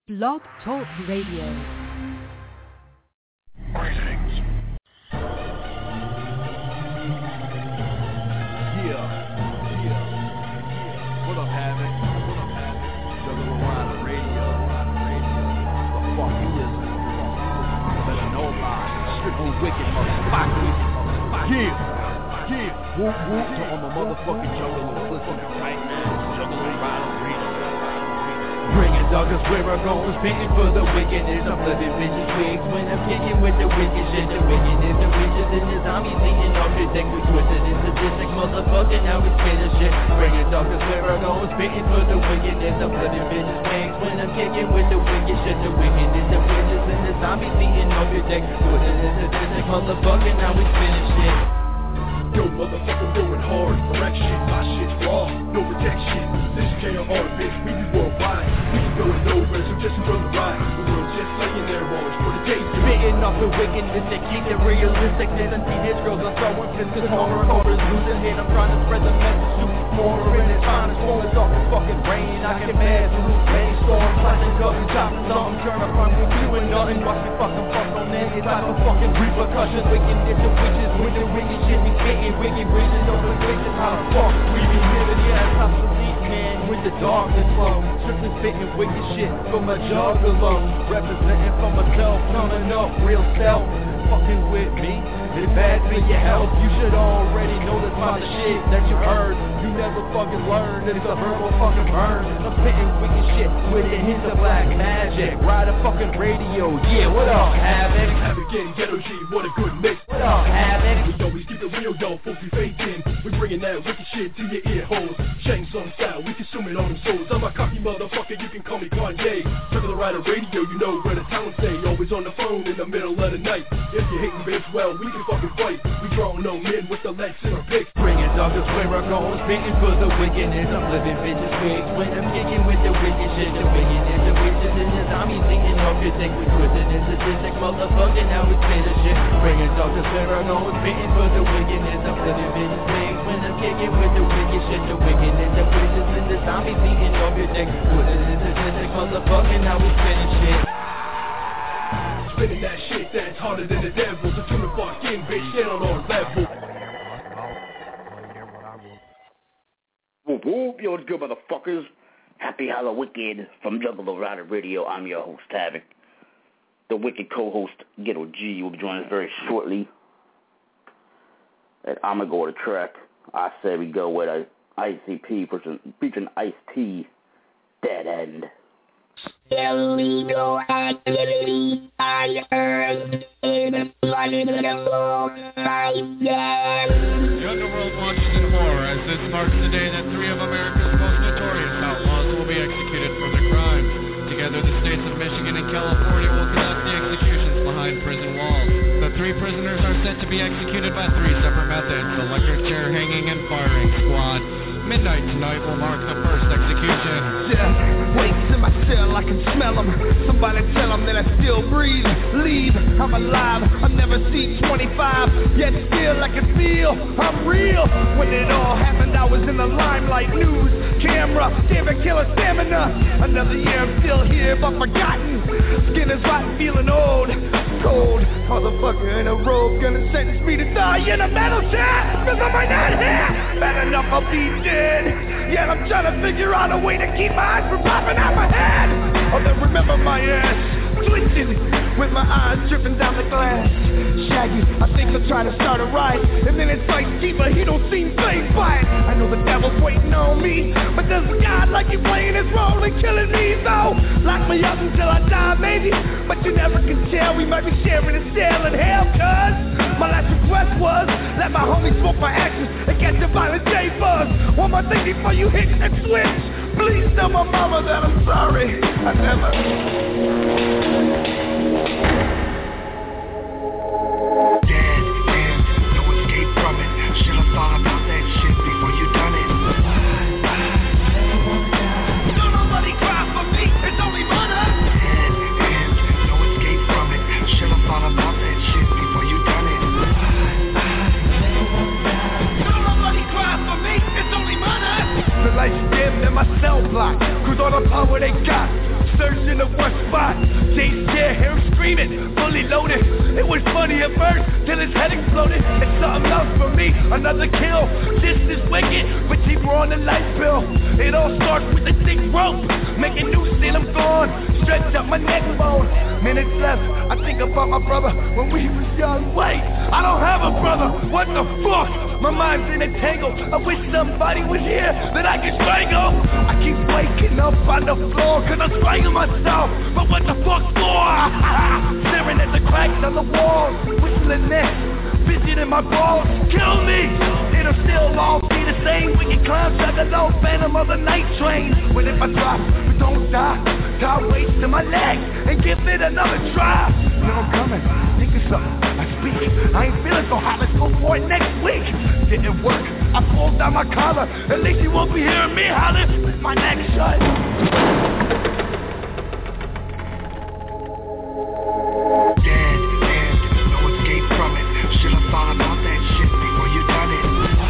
Blog Talk Radio. Greetings. What up, Havoc? Juggalo Rider Radio. The fuck you listen to? Better know about it. Triple wicked motherfuckers. Yeah. Whoop whoop to all my motherfucking juggalos listening right now. Juggalo Rider Radio. Bringing doggers where I go, spinning for the wickedness. I'm flipping bitches wigs when I'm kicking with the wicked shit. The wickedness, the witches and the zombies eating off your dick. We twisted and sadistic, motherfucker, now we spinning shit. Bringing doggers where I go, spinning for the wickedness. I'm flipping bitches wigs when I'm kicking with the wicked shit. The wickedness, the witches and the zombies eating off your dick. Twisted and sadistic, motherfucker, now we spinning shit. Yo, motherfucker, going hard, correction, my shit's raw, no protection. This KR bitch, we be worldwide. We can go nowhere, so just enjoy the ride. The world's just laying there, always for the taste. Spitting off the wickedness and keep the realisticness. And see these girls are throwing pistols, more and more is losing hit. I'm trying to spread the message to more and it's trying to storm. It's off the fucking rain, I can mad through rainstorm. Flashing guns and chopping something, turn up on me doing nothing. Watch me fucking fuck on any type of fucking repercussions. Wickedness and witches with the wicked shit we spitting. Wicked bridges over bridges, how the fuck we be living? Yeah, it's obsolete, man, with the darkness flow. Strictly spitting wicked shit from a juggalo. Representing for myself, coming up real self. Fucking with me, it's bad for your health. You should already know this about the shit that you heard. You never fucking learned, it's a verbal fucking burn. I'm spitting wicked shit with a hint of black magic. Ride a fucking radio, yeah, what up, Havoc? Havoc and Ghetto G, what a good mix. What up, Havoc? We always keep it real, though, folks be faking. We bringing that wicked shit to your ear holes. Chain song style, we consuming all them souls. I'm a cocky motherfucker, you can call me Kanye. Juggalo Rider Radio, you know where the talent stay. Always on the phone in the middle of the night. If you hating bitch, well, we can fucking fight. We draw no men with the legs in our picks. Bringing doggers where I go, spitting for the wickedness. I'm flipping bitches wigs when I'm kicking with the wicked shit. The wickedness, the witches and the zombies eating off your dick. We twisted and sadistic, motherfucker, now we spinning shit. Bringing doggers where I go, spitting for the wickedness. I'm flipping bitches wigs when I'm kicking with the wicked shit. The wickedness, the witches and the zombies eating off your dick. Twisted and sadistic, motherfucker, now we spinning shit. Spinning that shit that's harder than the devil. So tune the fuck in, bitch, get on our level. Whoop whoop, yo, what's good, motherfuckers? Happy Halloween from Juggalo Rider Radio. I'm your host, Havoc. The wicked co-host, Ghetto G, will be joining us very shortly. And I'm going to go with a track. I say we go with a ICP featuring Ice-T, Dead End. Illegal activity, I heard in flooded in the Underworld watches in horror as this marks the day that three of America's most notorious outlaws will be executed for their crimes. Together, the states of Michigan and California will conduct the executions behind prison walls. The three prisoners are set to be executed by three separate methods: electric chair hanging and firing squad. Midnight tonight will mark the first execution. Yeah, weights in my cell, I can smell them. Somebody tell them that I still breathe. Leave, I'm alive, I've never seen 25. Yet still I can feel I'm real. When it all happened, I was in the limelight. News, camera, David Killer stamina. Another year I'm still here, but forgotten. Skin is rotten, feeling old. Cold, motherfucker in a robe gonna sentence me to die in a metal chair. Cause I might not here. Bad enough I'll be dead. Yet I'm trying to figure out a way to keep my eyes from popping out my head. Oh, then remember my ass twitching with my eyes dripping down the glass. Shaggy, I think I'll try to start a riot. And then it's like Keeper, he don't seem phased by it. I know the devil's waiting on me, but does God like you playing his role and killing me? So lock me up until I die, maybe. But you never can tell, we might be sharing a cell in hell. Cause my last request was let my homies smoke my ashes and catch a violent J-Buzz. One more thing before you hit and switch. Please tell my mama that I'm sorry. I never. No escape from it. Should've thought about that shit before you done it. Don't nobody cry for me, it's only murder. No escape from it. Should've thought about that shit before you done it. Don't nobody cry for me, it's only murder. The lights dimmed and my cell block. Cruise all the power they got. Surge in the West spot. Jay's scared, hear him screaming, fully loaded. It was funny at first, till his head exploded. It's something else for me, another kill. Just as wicked, but cheaper on the light bill. It all starts with a thick rope. Make a new seal, I'm gone. Stretch up my neck bone. Minutes left, I think about my brother when we was young. Wait, I don't have a brother, what the fuck? My mind's in a tangle. I wish somebody was here that I could strangle. I keep waking up on the floor cause I'm strangling myself. But what the fuck for? Staring at the cracks on the walls, whistling next, visiting my balls. Kill me, it'll still all be the same. Wicked clown, juggalo, phantom of the night train. But if I drop, but don't die, tie weights to my legs and give it another try. You know I'm coming, think of something, I speak. I ain't feeling so hot, let's go for it next week. Didn't work, I pulled down my collar. At least you won't be hearing me holler with my neck shut. Dead, no escape from it. Should've thought about that shit before you done it.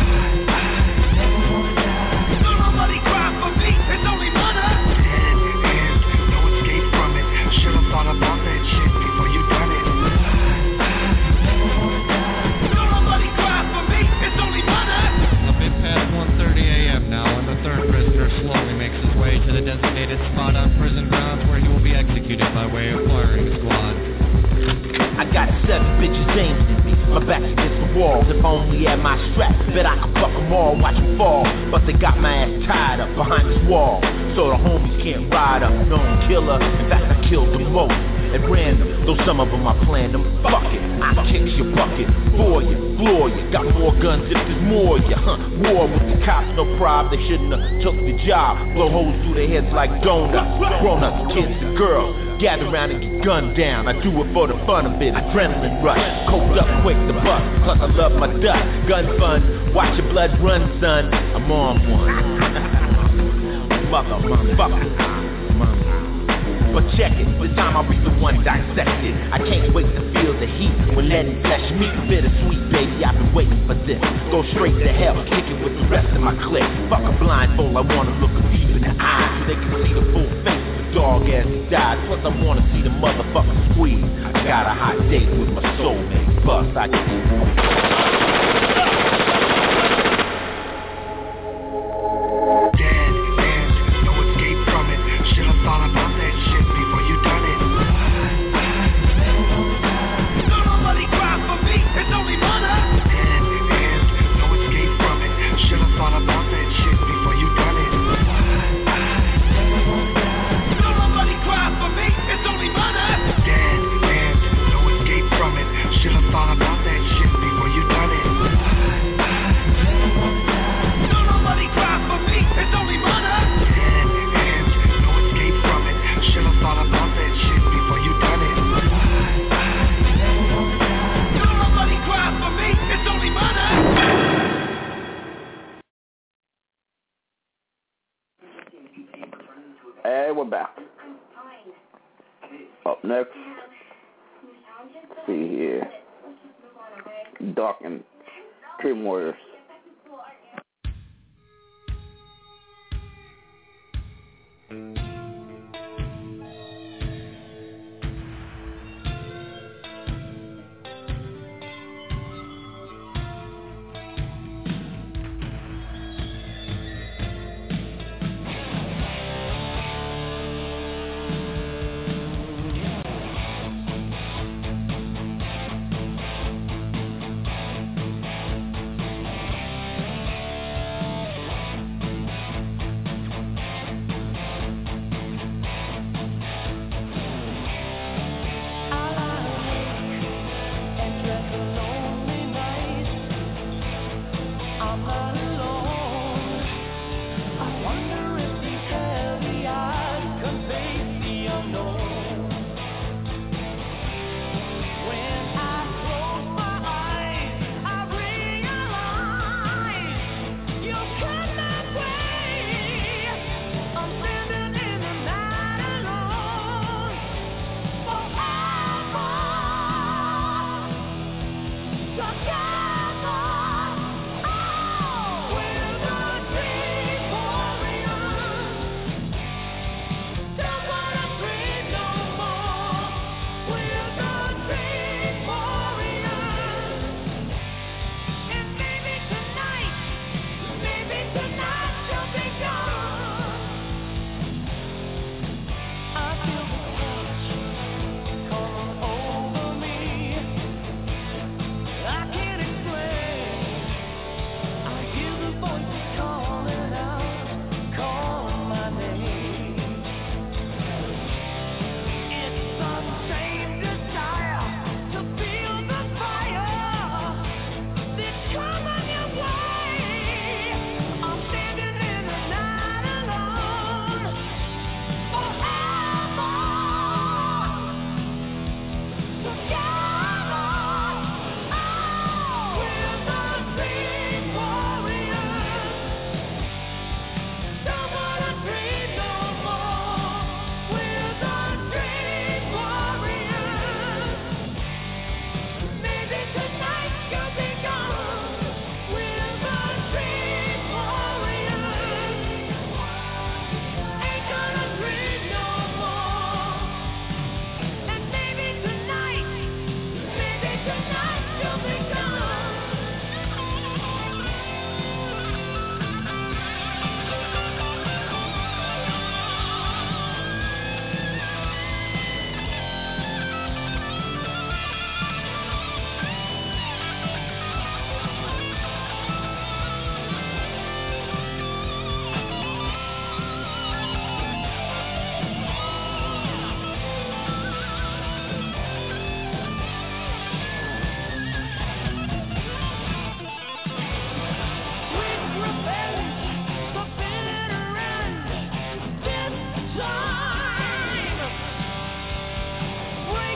Don't nobody cry for me, it's only murder. Dead, no escape from it. Should've thought about that shit before you done it. Don't nobody cry for me, it's only murder. A bit past 1:30 a.m. now, and the third prisoner slowly makes his way to the designated spot on prison grounds where he will be executed by way of firing squad. I got 7 bitches aimed at me, my back's against the wall. If I only had my strap, bet I could fuck them all, watch them fall. But they got my ass tied up behind this wall, so the homies can't ride up. Known killer, in fact I killed the most at random, though some of them I planned them. Fuck it, I kick your bucket for you, floor you. Got more guns if there's more you, War with the cops, no problem, they shouldn't have took the job. Blow holes through their heads like donuts. Grown-ups, kids and girls, gather around and get gunned down. I do it for the fun of it, adrenaline rush. Coked up quick to bust, plus I love my dust. Gun fun, watch your blood run, son. I'm on one. Motherfucker. But check it, this time I'll be the one dissected. I can't wait to feel the heat when letting flesh meet. Bittersweet, baby, I've been waiting for this. Go straight to hell, kick it with the rest of my clique. Fuck a blindfold, I wanna look deep in the eyes so they can see the full face of the dog as he dies. Plus I wanna see the motherfucker squeeze. I got a hot date with my soulmate. Bust, I thought about that shit before you done it. Don't nobody cry for me, it's only murder. Dead, no escape from it. Should've thought about that shit before you done it. Don't nobody cry for me, it's only murder. Dead, no escape from it. Should've thought about that shit before you done it. Don't nobody cry for me, it's only murder. Should've thought about that shit before you done it. Don't nobody cry for me, it's only murder. Hey, we're back. Up next, let's see here. Dark and Dream Warriors.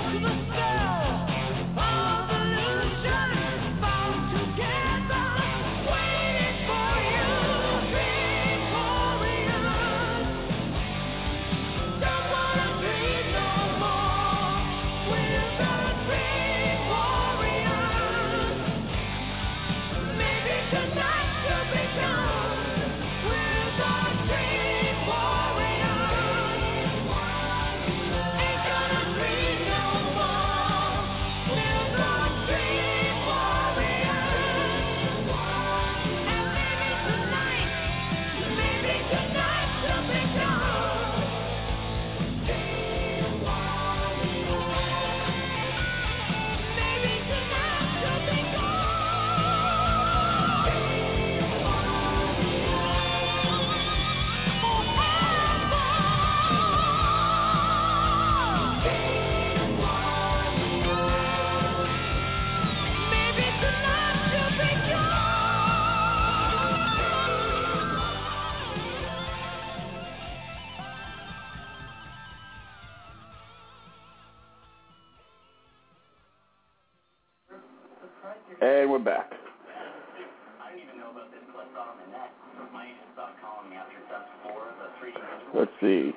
And we're back. I didn't even know about this until I saw it on the net. My agent stopped calling me after Dust 4, the 3D visual. Let's see.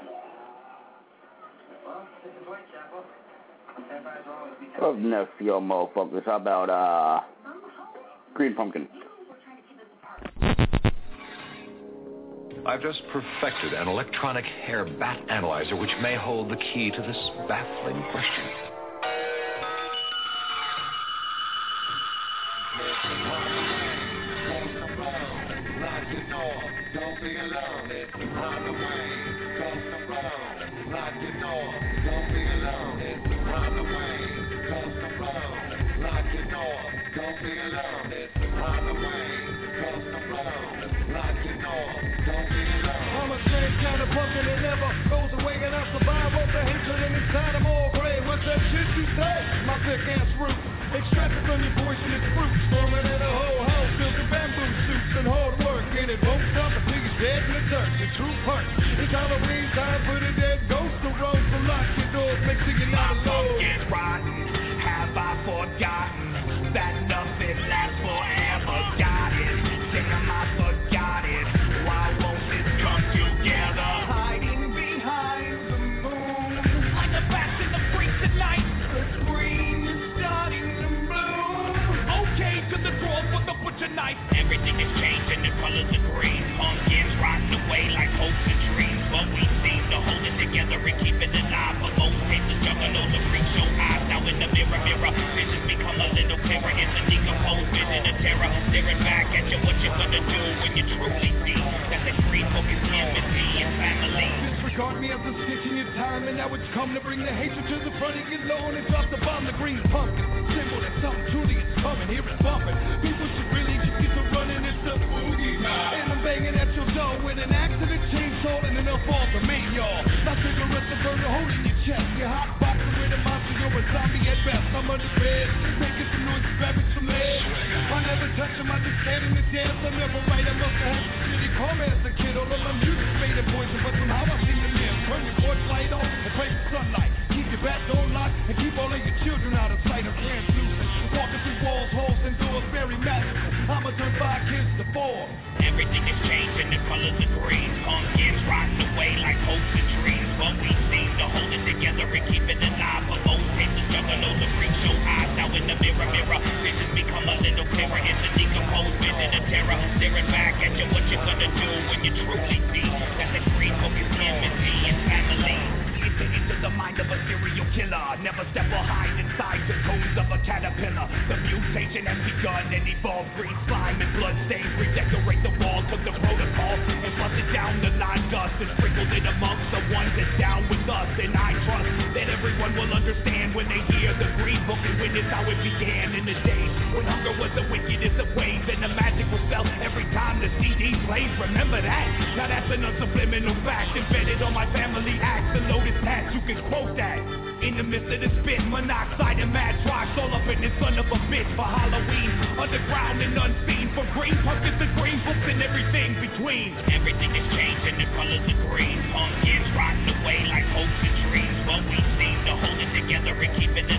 Well, this is Whitechapel. Everybody's always be Up next, yo motherfuckers. How about, Green Pumpkin? I've just perfected an electronic hair bat analyzer which may hold the key to this baffling question. Don't be alone, it's on the way. Ghost around, lock your door. Don't be alone, it's on the way. Ghost around, lock your door. Don't be alone, it's on the way. Ghost around, lock your door. Don't be alone. I'm a strange kind of pumpkin that never goes away, and I survive off the hatred and inside I'm all gray. What's that shit you say? My thick ass root, extracted from your poisonous fruit, storming in a whole house, built in bamboo suits and hard work, and it won't stop until you're dead in the dirt. The true perk, it's Halloween time for the dead ghost to roam, so lock your doors, make sure you're not alone. Get rotten, have I forgotten that nothing lasts forever? Got it, damn I forgot it. Why won't this come together? Hiding behind the moon, like the bats in the freak tonight. The screen is starting to bloom. Okay to the draw for the butcher knife. Everything is changing, the colors are green. Pumpkins rotting away like hopes and dreams, but we seem to hold it together and keep it alive. But most hate the juggalos and freak show eyes. Now in the mirror, visions become a little clearer. It's a decomposed vision of terror, staring back at you. What you gonna do when you truly see that the green book is enmity and family? Disregard me as a stitch in your time, and now it's come to bring the hatred to the front of your lawn and drop the bomb, the green pumpkin. Symbol that something truly is coming, here it's bumping. People should really just get to running, it's the boogie night. And I'm banging at your door with an axe and a chainsaw and enough all to me, y'all. Now cigarettes to burn a hole in your chest. You're hot boxing with a monster, you're a zombie at best. I'm under bed, making some noise, grabbing some legs. I never touch them, I just stand in the dance. I'm never right, I must have had some shitty karma as a kid. All of my music's made of poison, but somehow I seem to live. Turn your porch light on and pray for sunlight. Keep your back door locked and keep all of your children out of sight. I'm translucent, walking through walls, holes, and doors, very magical. I'ma turn 5 kids to 4. Everything is changing, the colors are green. Pumpkins rotting away like hopes and dreams, but we seem to hold it together and keep it alive. But most hate the juggalos and freak show eyes. Now in the mirror, visions become a little clearer. It's a decomposed vision of terror, staring back at you. What you gonna do when you truly see that the green book is enmity and family? Into the mind of a serial killer. Never step or hide inside the cones of a caterpillar. The mutation has begun and evolved. Green slime and blood stains redecorate the walls of the protocol and bust it down the line dust and sprinkled it amongst the ones that's down with us. And I trust that everyone will understand when they hear the green book and witness how it began in the days when hunger was the wickedest of ways and the magic was felt every time the CD plays. Remember that? Now that's an subliminal fact embedded on my family axe. The Lotus Patch, you can quote that. In the midst of the spit, monoxide and mad rocks all up in this son of a bitch for Halloween. Underground and unseen, for green pumpkins and green books and everything between. Everything is changing, the colors are green. Pumpkins rotting away like hopes and dreams, but we seem to hold it together and keep it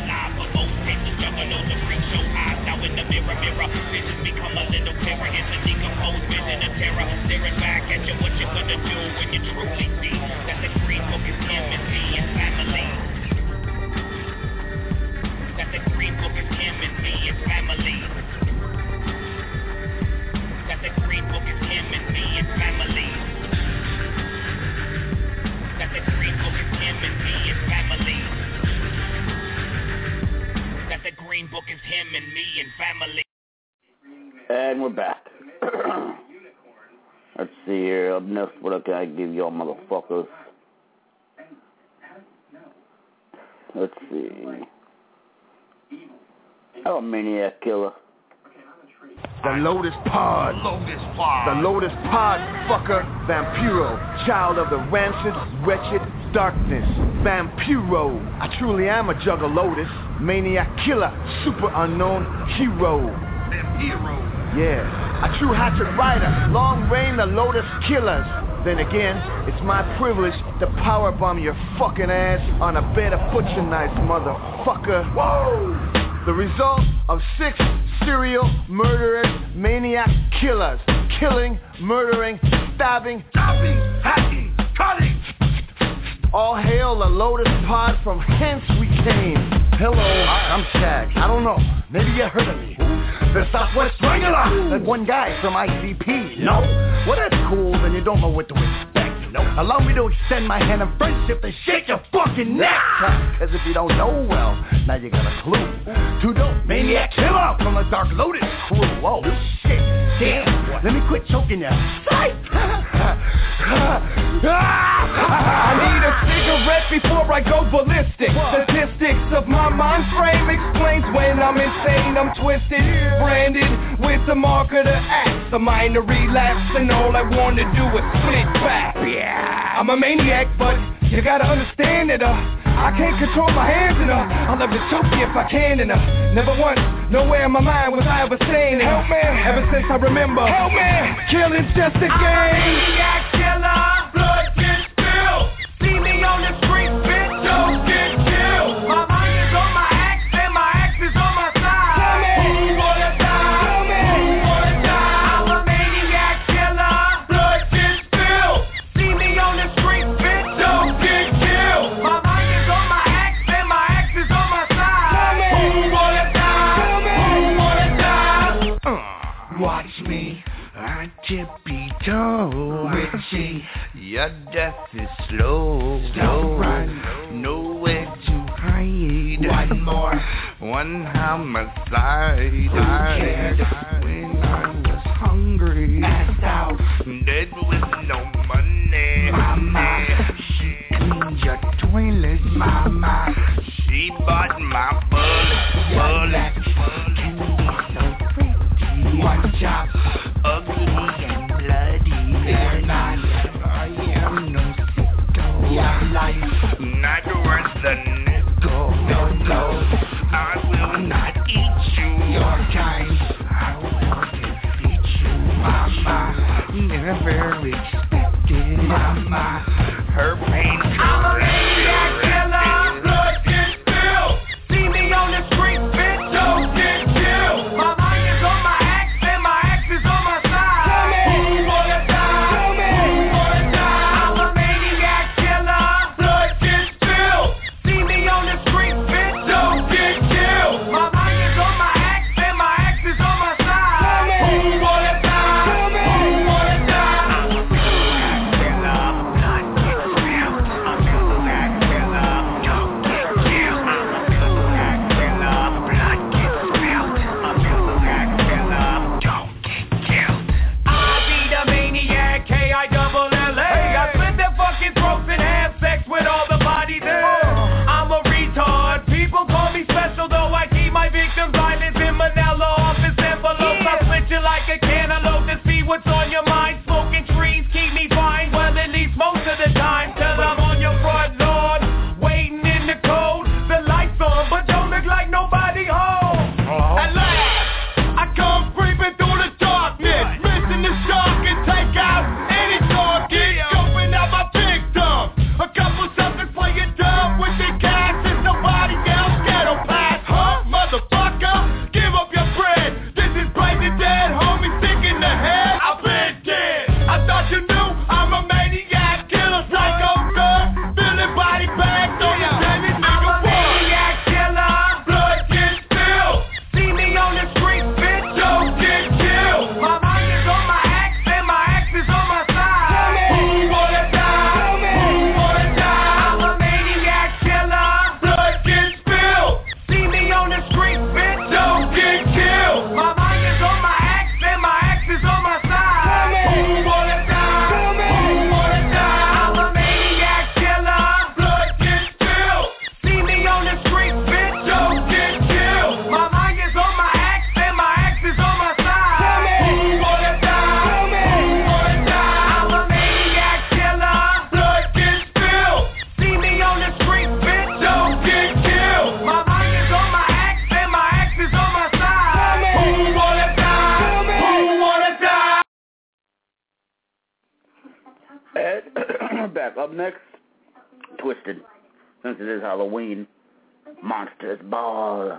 And we're back. Let's see here. Up next, what can I give y'all motherfuckers? Let's see. Oh, Maniac Killer. The Lotus Pod. The Lotus Pod, fucker. Vampiro. Child of the rancid, wretched darkness. Vampiro. I truly am a Juggalotus. Maniac Killer. Super unknown hero. Vampiro. Yeah. A true hatchet rider. Long reign the Lotus Killers. Then again, it's my privilege to powerbomb your fucking ass on a bed of butcher knives, motherfucker. Whoa! The result of 6 serial murderers, maniac killers. Killing, murdering, stabbing, hacking, cutting. All hail the Lotus Pod, from hence we came. Hello, I'm Shag. I don't know, maybe you heard of me. The Southwest Strangler. That one guy from ICP, no? Well, that's cool, then you don't know what to expect. Allow me to extend my hand of friendship to shake your fucking neck. Cause if you don't know, well, now you got a clue. Too dope, Maniac Killer from the Dark Lotus crew. Oh, shit, damn, let me quit choking you. Psych! I need a cigarette before I go ballistic. Statistics of my mind frame explains when I'm insane, I'm twisted, branded with the mark of the axe. A minor relapse and all I want to do is split back. Yeah, I'm a maniac, but you gotta understand that I can't control my hands and I'll love to choke you if I can and never once, nowhere in my mind was I ever saying help me. Ever since I remember, help me, killing's just a game. I'm a maniac killer, blood gets spilled. See me on the street, bitch, don't get killed. My mind is on my axe and my axe is on my side. Tell me, who wanna die? Tell me, who wanna die? I'm a maniac killer, blood gets spilled. See me on the street, bitch, don't get killed. My mind is on my axe and my axe is on my side. Tell me, who wanna die? Tell me, who wanna die? Watch me, I tippy-toe. Richie, your death is slow. Slow run, nowhere to hide. One more, one homicide. Who cared when I was hungry? Passed out, dead with no money. Mama, she cleaned your toilet. Mama, she bought my bullet. Can be so pretty. One chop, ugly and bloody. They're not. I am no sicko. Your life not worth the nickel. No, I will not eat you. Your kind, I will defeat you. Mama, never expected. Mama, her pain. I'm a maniac killer. Blood gets spilled. See me on the street, bitch, don't get killed. My mind is on my axe and my axe is on my side. Tell me, who wanna die? Tell me, who wanna die? I'm a maniac killer. Blood gets spilled. See me next, Twisted. Since it is Halloween, Monsters Ball.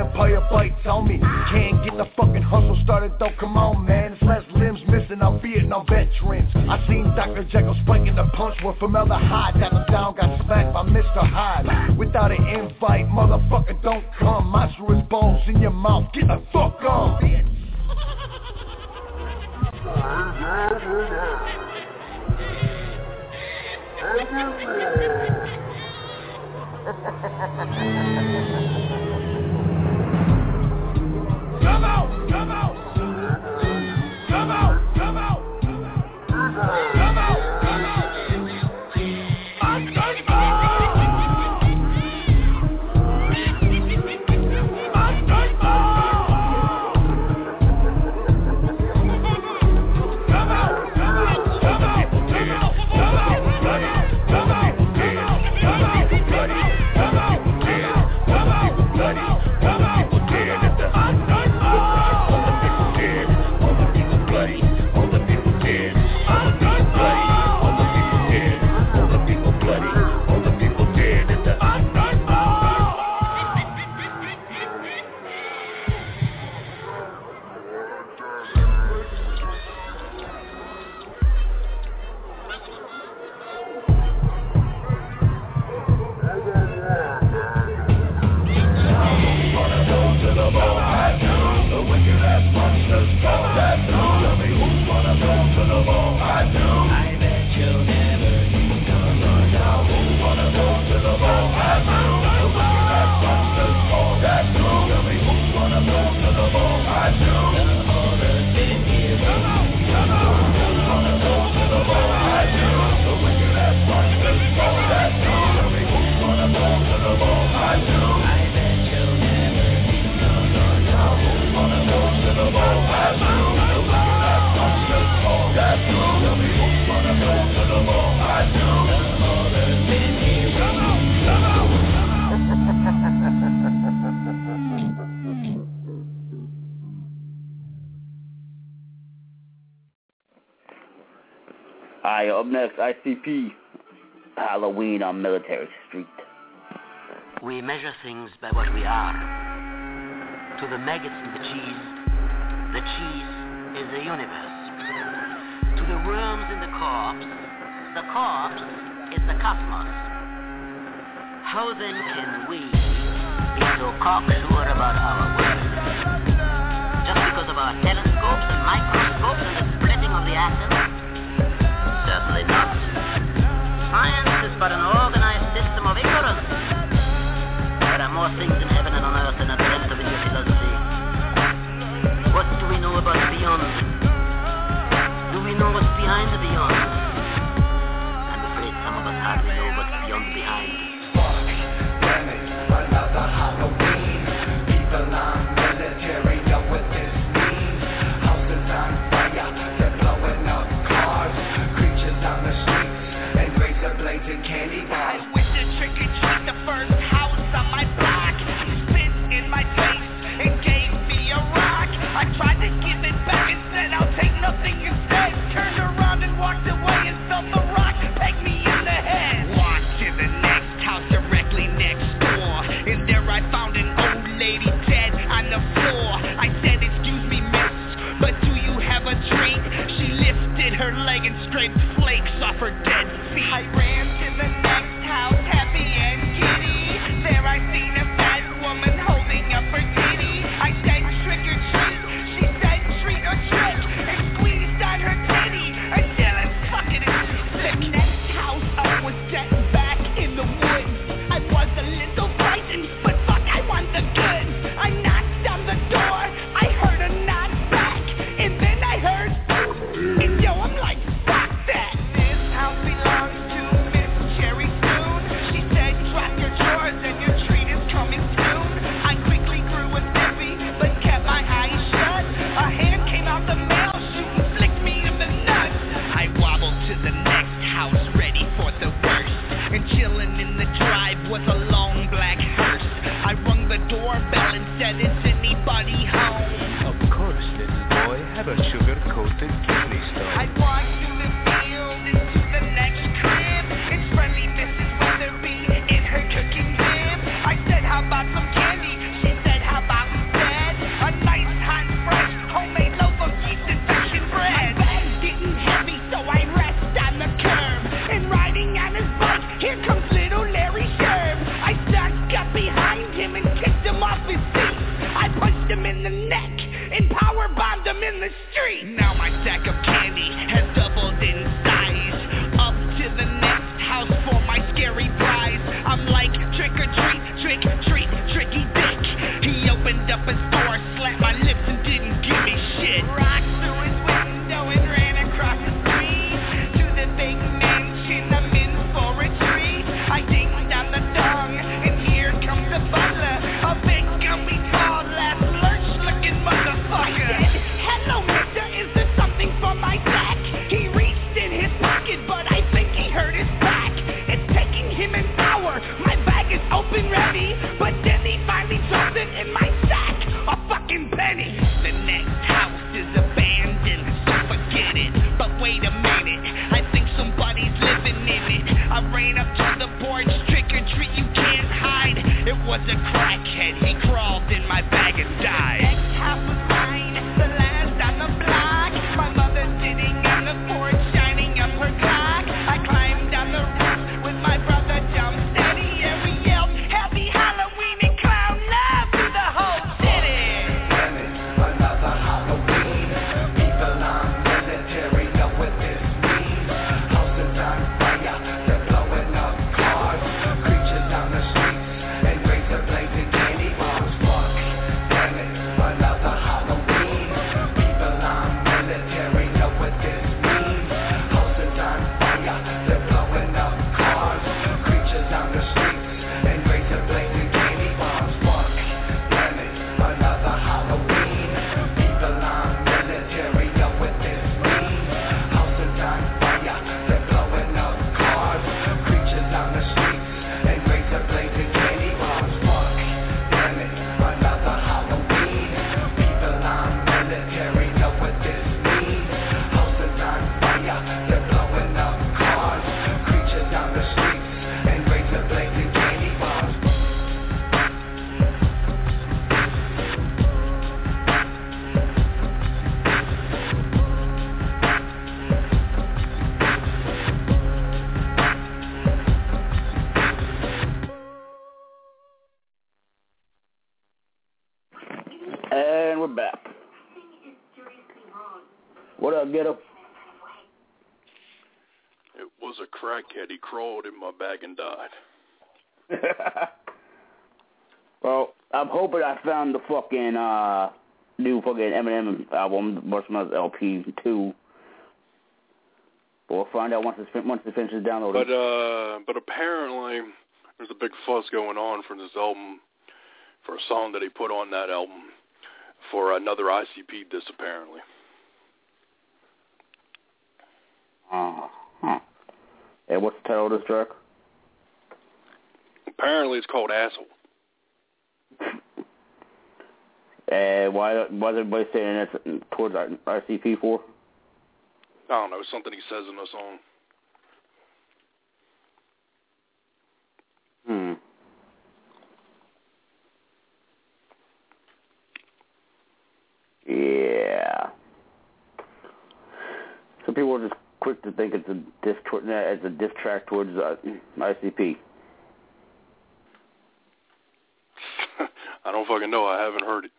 Can't get the fucking hustle started though, come on man, it's less limbs missing, I'll be it hating on veterans. I seen Dr. Jekyll spiking the punch with formaldehyde. Got him down, got smacked by Mr. Hyde. Without an invite, motherfucker, don't come. Monstrous bones in your mouth, get the fuck on, bitch. Come out! Come out! Come out! Come out! Come out! Come out! Alright, up next, ICP, Halloween on Military Street. We measure things by what we are. To the maggots in the cheese is the universe. To the worms in the corpse is the cosmos. How then can we be so cocksure about our world? Just because of our telescopes and microscopes and the splitting of the atoms? Certainly not. Science is but an organized system of ignorance. There are more things in heaven and on earth than are dreamt of in your philosophy. What do we know about beyond? Do we know what's behind the beyond? I'm afraid some of us hardly know what's beyond the behind. Another Halloween. People on military know what this means. Houses on fire, they're blowing up cars. Creatures on the streets and razor blades and candy bars. I went to trick or treat the first house on my block. He spit in my face and gave me a rock. I tried to give it back and said I'll take nothing instead. Turned around and walked away and felt the rock peg me in the head. Walked to the next house directly next door, and there I found an old lady dead on the floor. I said, excuse me miss, but do you have a drink? She lifted her leg and scraped flakes off her dead feet. I ran to the next house happy and giddy. There I seen a fat woman holding up her titty. I said trick or treat, she said treat or trick, and squeezed on her titty until it fucking is sick. Next house I was getting back in the woods. I was a little frightened, but fuck, I want the goods. I knocked on the door, I heard a knock back, and then I heard and yo, I'm like, fuck that. This house belongs to Miss Cherry Spoon. She said drop your drawers and your treat is coming soon. I quickly grew a snippy, but kept my eyes shut. A hand came out the mail chute and flicked me in the nuts. I wobbled to the next house ready for the worst, and chilling in the drive was a long black hearse. I rung the doorbell and said, is anybody home? Of course, little boy, have a sugar-coated kidney stone. I walked through the field into the next crib. It's friendly Mrs. Weatherby in her cooking bib. I said, how about some candy? She said, how about instead a nice hot fresh homemade loaf of yeast infection bread? My bag didn't him in the neck and power bombed him in the street. Now my sack of candy has doubled in size. Up to the next house for my scary prize. I'm like trick or treat, tricky dick. He opened up a store, slapped my lips and didn't give me shit. Rocked through his window and ran across the street to the big mansion I'm in for a treat. I dinged down the dong and here comes the butler, a big gummy tall ass lurch looking motherfucker. I said, hello mister, is there something for my sack? He reached in his pocket but I think he hurt his back. It's taking him an hour, my bag is open ready, but then he finally dropped it in my sack, a fucking penny. The next house is abandoned, so forget it. But wait a minute, I think somebody's living in it. I ran up to the porch, trick or treat, you can't hide. It was a crackhead, he crawled in my bag and died. Next house was mine, the last on the block. My mother sitting on the porch, shining up her clock. I climbed down the roof with my brother Jump Steady, and we yelled Happy Halloween and clown love to the whole city. Another Halloween. People on military know what this means. Houses on fire, they're blowing up cars. Creatures on the streets and razor blades and candy bars. Fuck, damn it, another Halloween. People on military know what this means. Houses on fire, they're blowing up cars. Creatures on the streets and razor blades and candy bars. Fuck, damn it, another Halloween. People on military know what this means. Houses on fire, they're blowing up cars. Creatures on the streets and razor blades and candy bars. Fuck, damn it, another Halloween. People on military know what this means. Houses on fire, they're blowing up cars. Creatures on the streets and razor blades and candy bars. And we're back. What up, Ghetto? It was a crackhead. He crawled in my bag and died. Well, I'm hoping I found the fucking new fucking Eminem album, Marshmallow's LP 2. But we'll find out once it finishes downloading. But apparently there's a big fuss going on for this album, for a song that he put on that album, for another ICP diss apparently. And what's the title of this track? Apparently it's called Asshole. And why is everybody saying that's towards ICP for? I don't know, something he says in the song. Yeah. Some people are just quick to think it's a diss track towards ICP. I don't fucking know. I haven't heard it.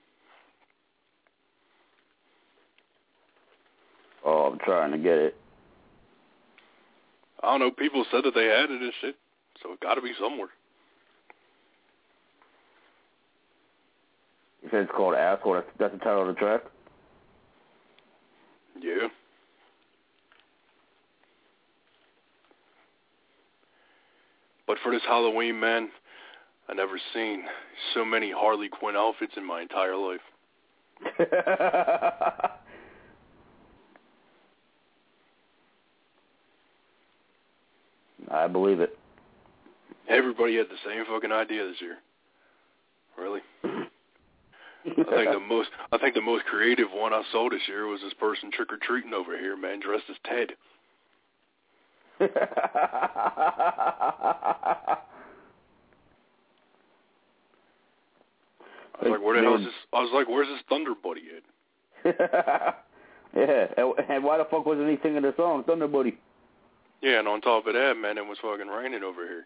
Oh, I'm trying to get it. I don't know. People said that they had it and shit, so it got to be somewhere. You said it's called Asshole. That's the title of the track? Yeah. But for this Halloween, man, I never seen so many Harley Quinn outfits in my entire life. I believe it. Everybody had the same fucking idea this year. Really? I think the most creative one I saw this year was this person trick or treating over here, man, dressed as Ted. I was like, where the hell is this? I was like, where's this Thunder Buddy at? Yeah, and why the fuck wasn't he singing the song, Thunder Buddy? Yeah, and on top of that, man, it was fucking raining over here.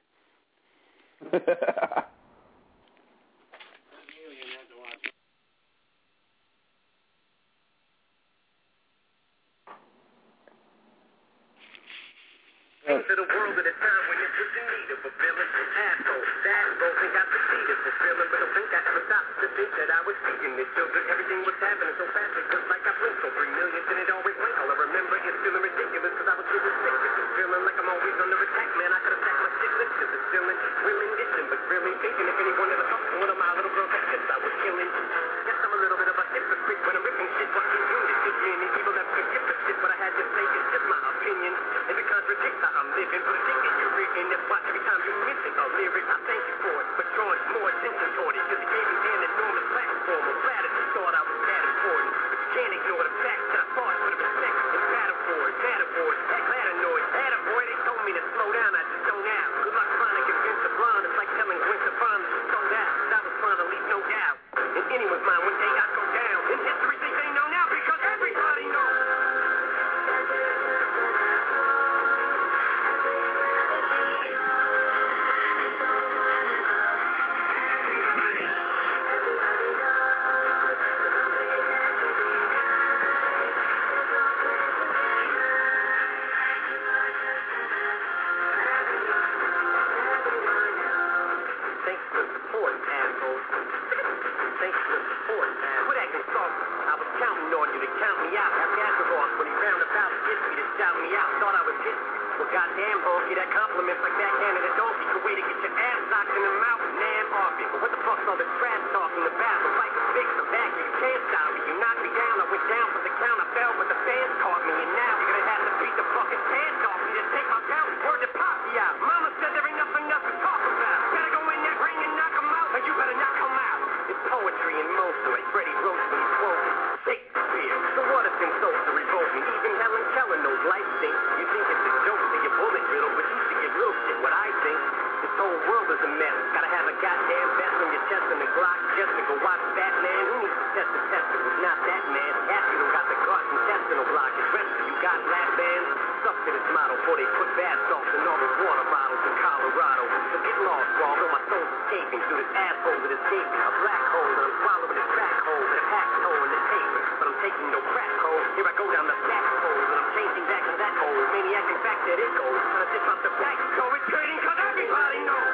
It feels good, everything was happening so fast, it feels like I blinked. So 3 million, and it always went. All I remember is feeling ridiculous, cause I was getting sick. It's feeling like I'm always under attack, man. I could have sacked my shit lifted. It's feeling really distant, but really thinking if anyone ever talked to one of my little girls like this, I was killing. Guess I'm a little bit of a hypocrite when I'm ripping shit, fucking unit. It's me and the evil that could give a shit, but I had to say it's just my opinion. If it contradicts how I'm living, but I think that you're reading this watch every time you mention a lyric. I thank you for it, but drawing more attention toward it, cause it gave me an enormous platform. I'm glad that you thought I was that important, but you can't ignore the fact that I fought for the respect and battle for it, that gladanoid, attaboy, they told me to slow down, I just don't now. Good luck trying to convince the blonde, it's like telling Gwen Stefani to slow down, I was trying to leave no doubt. In anyone's mind, one day I'd go down, in history they know now, because everybody knows. Goddamn, honky, that compliment's like backhanded a donkey. Good way to get your ass knocked in the mouth, man, arguing. But what the fuck's all this trash talk in the bath? The fight was fixed, I'm back, you can't stop me. You knocked me down, I went down for the count, I fell, but the fans caught me. And now you're gonna have to beat the fucking pants off me to take my belt. Word to Poppy out. Mama said there ain't nothing else to talk about. Better go in that ring and knock him out, or you better knock him out. It's poetry in motion, like Freddie Roach when he's quoted. Shakespeare, the water's been so to revolt me. Even Helen Keller knows life stinks. You think it's a joke to your bullet riddle, but you should get real shit. What I think, this whole world is a mess. Gotta have a goddamn vest on your chest and a Glock just to go watch Batman. Who needs to test the test? It was not that man. Half you don't got the guts intestinal blockage. Rest of you got lap bands. Stuck to this model before they put bath salts in all the water bottles in Colorado. So get lost, bro, though my soul's escaping through this asshole that is gaping. A black hole that I'm swallowing a track hole that a packed hole in the paper. But I'm taking no crack hole. Here I go down the back hole and I'm changing back to that hole. Maniac in fact that it goes. Trying to dip out the back. So it's trading cause everybody knows.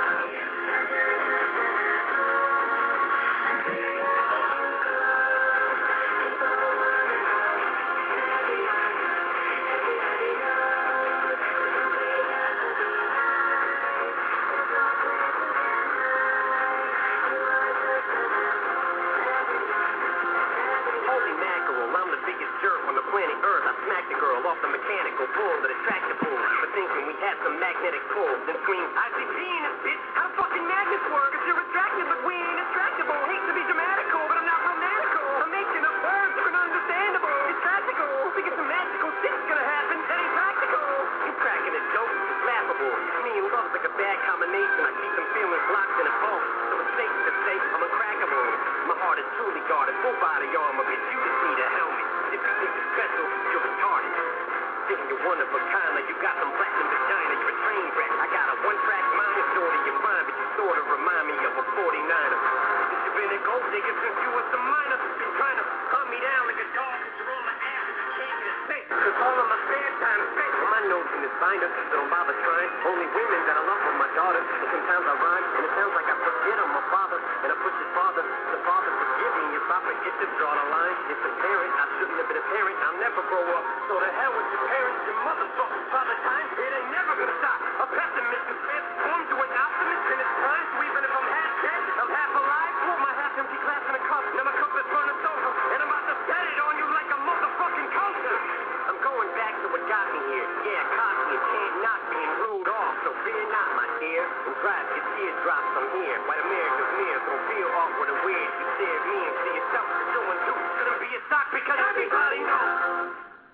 Magnetic pull, then scream, ICP in this bitch. How the fucking magnets work? If you're attractive, but we ain't attractable. Hate to be dramatical, but I'm not romantical. I'm making up words that are understandable. It's tragical. Thinking some magical shit's gonna happen. That ain't practical. You cracking a joke, it's laughable. Me and love's like a bad combination. I keep them feelings locked in a vault. So it's safe to say I'm uncrackable. My heart is truly guarded, full body armor, bitch. You just need a helmet. If you think you're special, you're retarded. Thinking you're one of a kind, like you got some platinum vagina, you're a train wreck. I got a one-track mind, it's sort of your mind, but you sort of remind me of a 49er. Since you've been a gold digger since you was a minor, been trying to hunt me down like a dog, cause you're on my ass and you can't get a space. Cause all of my spare time is spent on my notes in this binder, so don't bother trying. Only women that I love are my daughters, but sometimes I rhyme, and it sounds like I forget I'm my father, and I push his father. The father forgive me if I forget to draw the line. It's a parent, I shouldn't have been a parent, I'll never grow up. So to hell with your parents, your motherfucking father time, it ain't never gonna stop. A pessimist is transformed to an optimist, and it's time to even if I'm half dead, I'm half alive. Pour my half-empty glass in a cup, now my cup is burning over, and I'm about to set it on you like a motherfucking coaster. I'm going back to what got me here. Yeah, cocky and can't not being ruled off, so fear not, my dear. And drive your teardrops from here. White America's near, don't feel awkward and weird. You stare at me and see yourself as doing too. Shouldn't be a shock because everybody knows.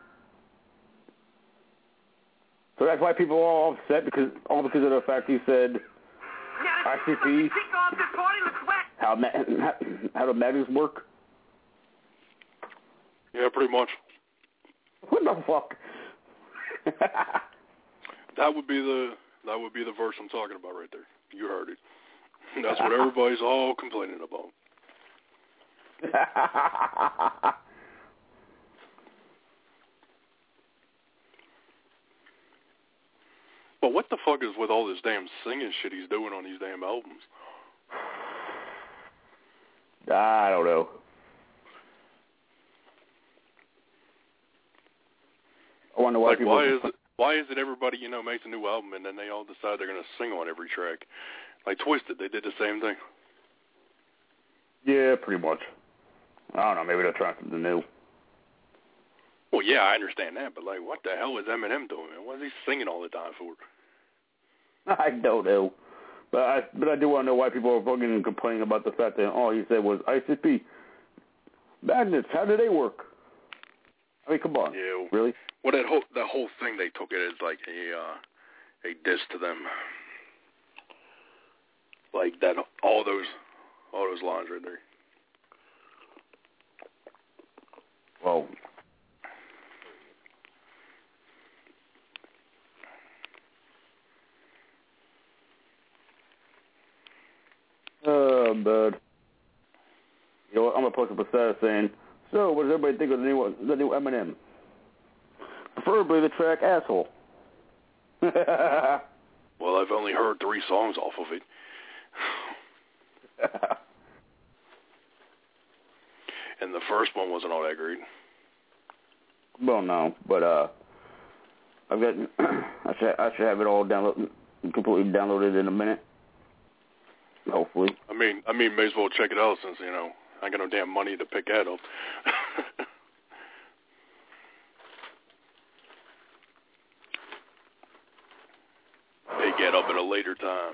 So that's why people are all upset, because of the fact you said ICP, how do magnets work? Yeah, pretty much. What the fuck? That would be the verse I'm talking about right there. You heard it. That's what everybody's all complaining about. But what the fuck is with all this damn singing shit he's doing on these damn albums? I don't know. I wonder why people... Why is it everybody, makes a new album and then they all decide they're going to sing on every track? Like Twisted, they did the same thing. Yeah, pretty much. I don't know, maybe they're trying something new. Well, yeah, I understand that, but what the hell is Eminem doing, man? What is he singing all the time for? I don't know. But I do want to know why people are fucking complaining about the fact that all he said was ICP. Magnets, how do they work? I mean, come on. Yeah. Really? Well, that whole thing, they took it as like a diss to them. Like that, all those lines right there. Well, bud. You know what? I'm gonna post up a status saying, so what does everybody think of the new Eminem? Preferably the track Asshole. Well, I've only heard 3 songs off of it. And the first one wasn't all that great. Well, no, but I've got I should have it all completely downloaded in a minute. Hopefully. I mean, may as well check it out since I got no damn money to pick that up. Pick it up at a later time.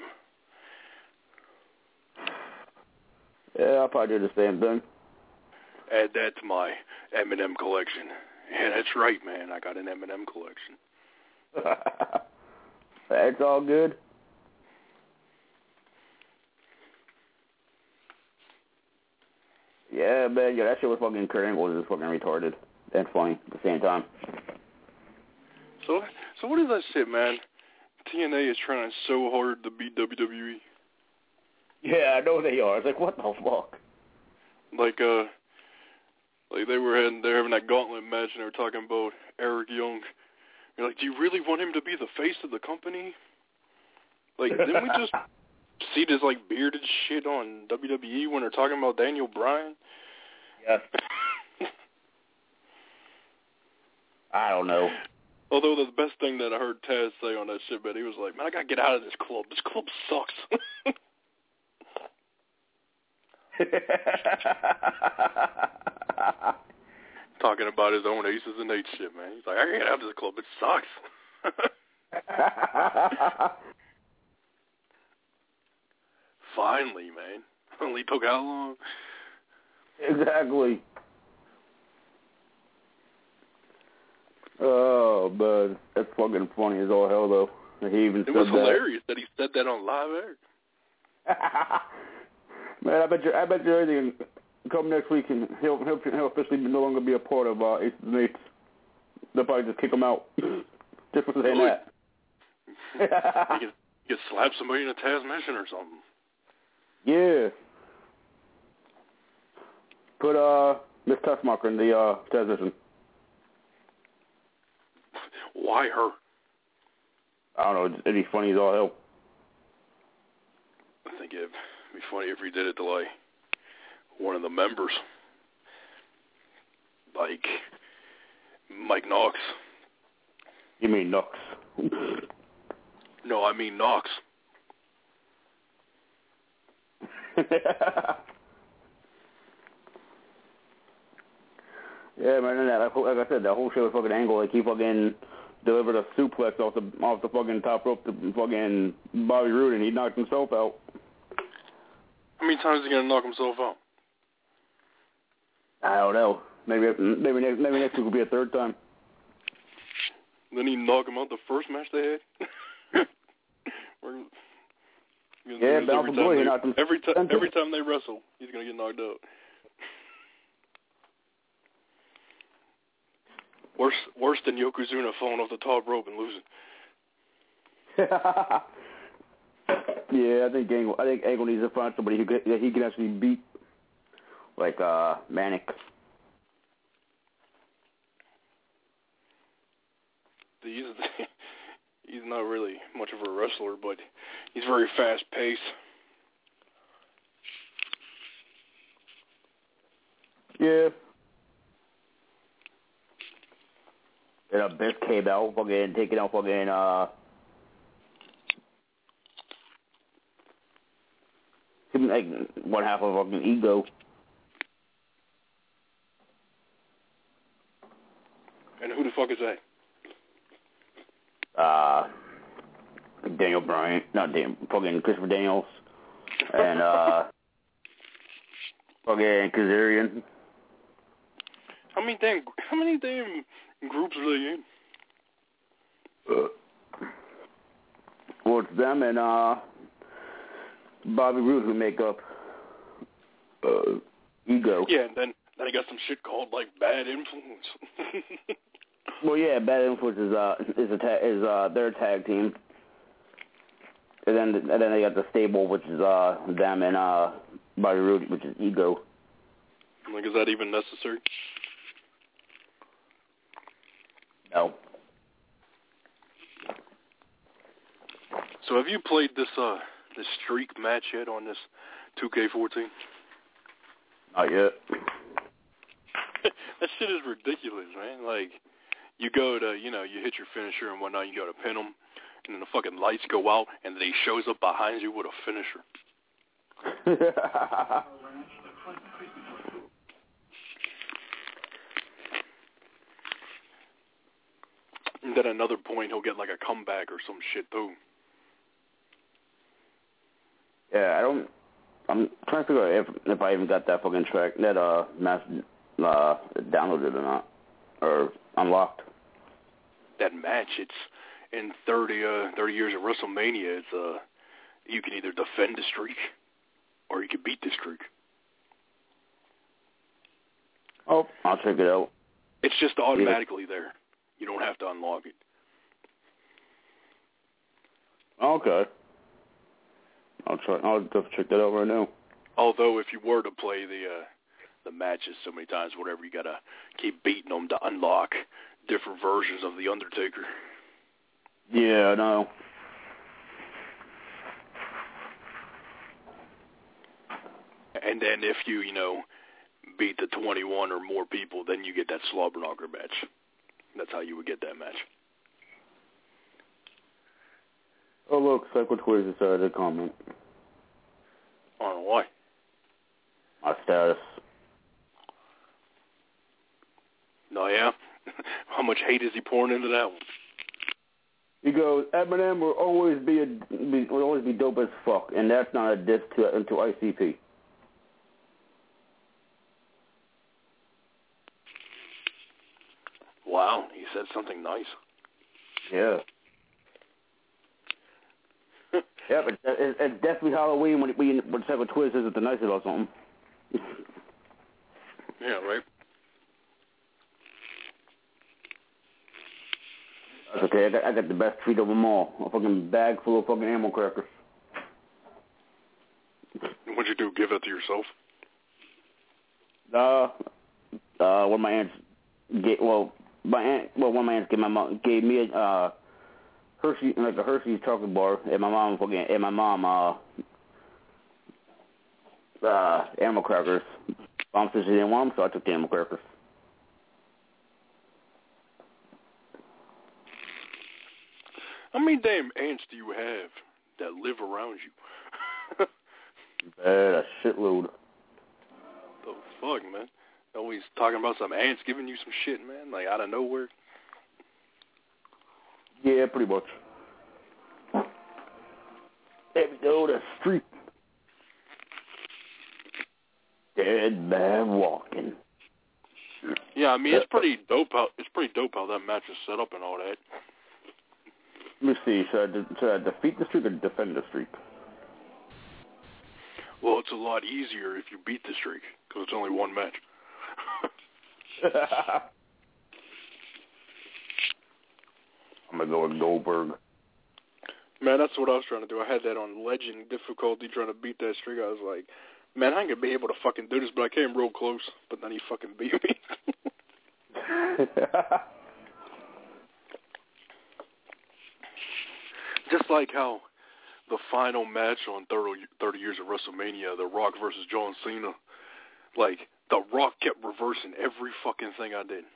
Yeah, I'll probably do the same thing. Add that to my Eminem collection. Yeah, that's right, man. I got an Eminem collection. That's all good. Yeah, man, that shit was fucking Kurt Angle was just fucking retarded and funny at the same time. So what is that shit, man? TNA is trying so hard to beat WWE. Yeah, I know they are. It's like, what the fuck? Like they're having that gauntlet match and they were talking about Eric Young. You're like, do you really want him to be the face of the company? Like, didn't we just see this bearded shit on WWE when they're talking about Daniel Bryan? Yes. I don't know. Although the best thing that I heard Taz say on that shit, man, he was like, man, I gotta get out of this club. This club sucks. Talking about his own Aces and Eights shit, man. He's like, I can't get out of this club. It sucks. Finally, man. Only took how long? Exactly. Oh, bud. That's fucking funny as all hell, though. He even it was hilarious that he said that on live air. Man, I bet you everything come next week and he'll officially no longer be a part of Aces and Eights. They'll probably just kick him out just for saying that. He could slap somebody in a Taz mission or something. Yeah. Put Miss Tessmacher in the Taz mission. Why her? I don't know. It'd be funny as all hell. I think it'd be funny if we did it to one of the members, like Mike Knox. You mean Knox? No, I mean Knox. Yeah, man, and like I said, that whole show was fucking Angle. Like he fucking delivered a suplex off the fucking top rope to fucking Bobby Roode, and he knocked himself out. How many times is he gonna knock himself out? I don't know. Maybe next week will be a third time. Then he knock him out the first match they had. Yeah, Bound for Glory knocked him. Every time they wrestle, he's gonna get knocked out. Worse than Yokozuna falling off the top rope and losing. Yeah, I think Angle needs to find somebody that he can actually beat, like Manic. He's not really much of a wrestler, but he's very fast-paced. Yeah. And Abyss came out, fucking taking out fucking like one half of fucking Ego. And who the fuck is that? Daniel Bryan, not Daniel, fucking Christopher Daniels, and fucking Kazarian. How many damn groups are they in? Well, it's them and Bobby Roode who make up Ego. Yeah, and then I got some shit called like Bad Influence. Well, yeah, Bad Influence is their tag team, and then they got the stable, which is them and Bobby Roode, which is Ego. Like, is that even necessary? No. So have you played this streak match yet on this 2K14? Not yet. That shit is ridiculous, man. Like, you go to, you hit your finisher and whatnot, you go to pin them, and then the fucking lights go out, and then he shows up behind you with a finisher. And then another point, he'll get like a comeback or some shit, too. Yeah, I'm trying to figure out if I even got that fucking track, that match downloaded or not, or unlocked. That match, it's in 30 years of WrestleMania. It's you can either defend the streak or you can beat the streak. Oh, I'll check it out. It's just automatically there. You don't have to unlock it. Okay. I'll just check that out right now. Although, if you were to play the matches so many times, whatever, you gotta keep beating them to unlock different versions of the Undertaker. Yeah, I know. And then if you beat the 21 or more people, then you get that Slobberknocker match. That's how you would get that match. Oh, look, Psycho Twiz decided to comment. On what? My status. No, yeah? How much hate is he pouring into that one? He goes, Eminem will always be dope as fuck, and that's not a diss to ICP. Wow, he said something nice. Yeah. Yeah, but it's definitely Halloween when Psycho Twiz says the nicest about something. Yeah, right. That's okay. I got the best treat of them all. A fucking bag full of fucking animal crackers. What'd you do? Give it to yourself? One of my aunts one of my aunts gave me a Hershey's chocolate bar, and my mom animal crackers. Mom said she didn't want them, so I took the animal crackers. How many damn ants do you have that live around you? A shitload. The fuck, man? Always talking about some ants giving you some shit, man, like out of nowhere. Yeah, pretty much. There we go, the street. Dead man walking. Yeah, I mean it's pretty dope how that match is set up and all that. Let me see. Should I defeat the streak or defend the streak? Well, it's a lot easier if you beat the streak because it's only one match. I'm gonna go with Goldberg. Man, that's what I was trying to do. I had that on legend difficulty trying to beat that streak. I was like, man, I ain't gonna be able to fucking do this, but I came real close. But then he fucking beat me. Just like how the final match on 30 years of WrestleMania, The Rock versus John Cena, like The Rock kept reversing every fucking thing I did.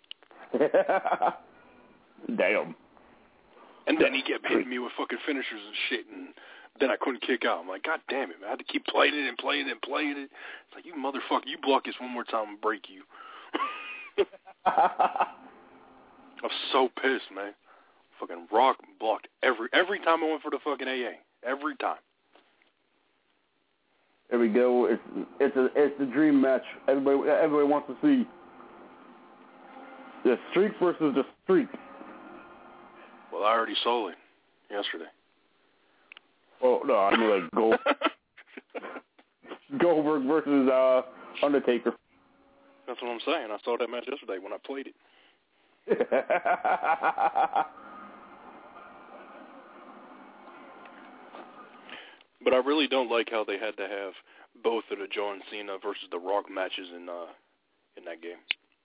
Damn. And then he kept hitting me with fucking finishers and shit, and then I couldn't kick out. I'm like, God damn it, man. I had to keep playing it and playing it and playing it. It's like, you motherfucker, you block this one more time and break you. I'm so pissed, man. Fucking Rock blocked every time I went for the fucking AA. Every time. There we go. It's the dream match. Everybody wants to see the streak versus the streak. Well, I already saw it yesterday. Oh no, I mean like Goldberg versus Undertaker. That's what I'm saying. I saw that match yesterday when I played it. But I really don't like how they had to have both of the John Cena versus The Rock matches in that game.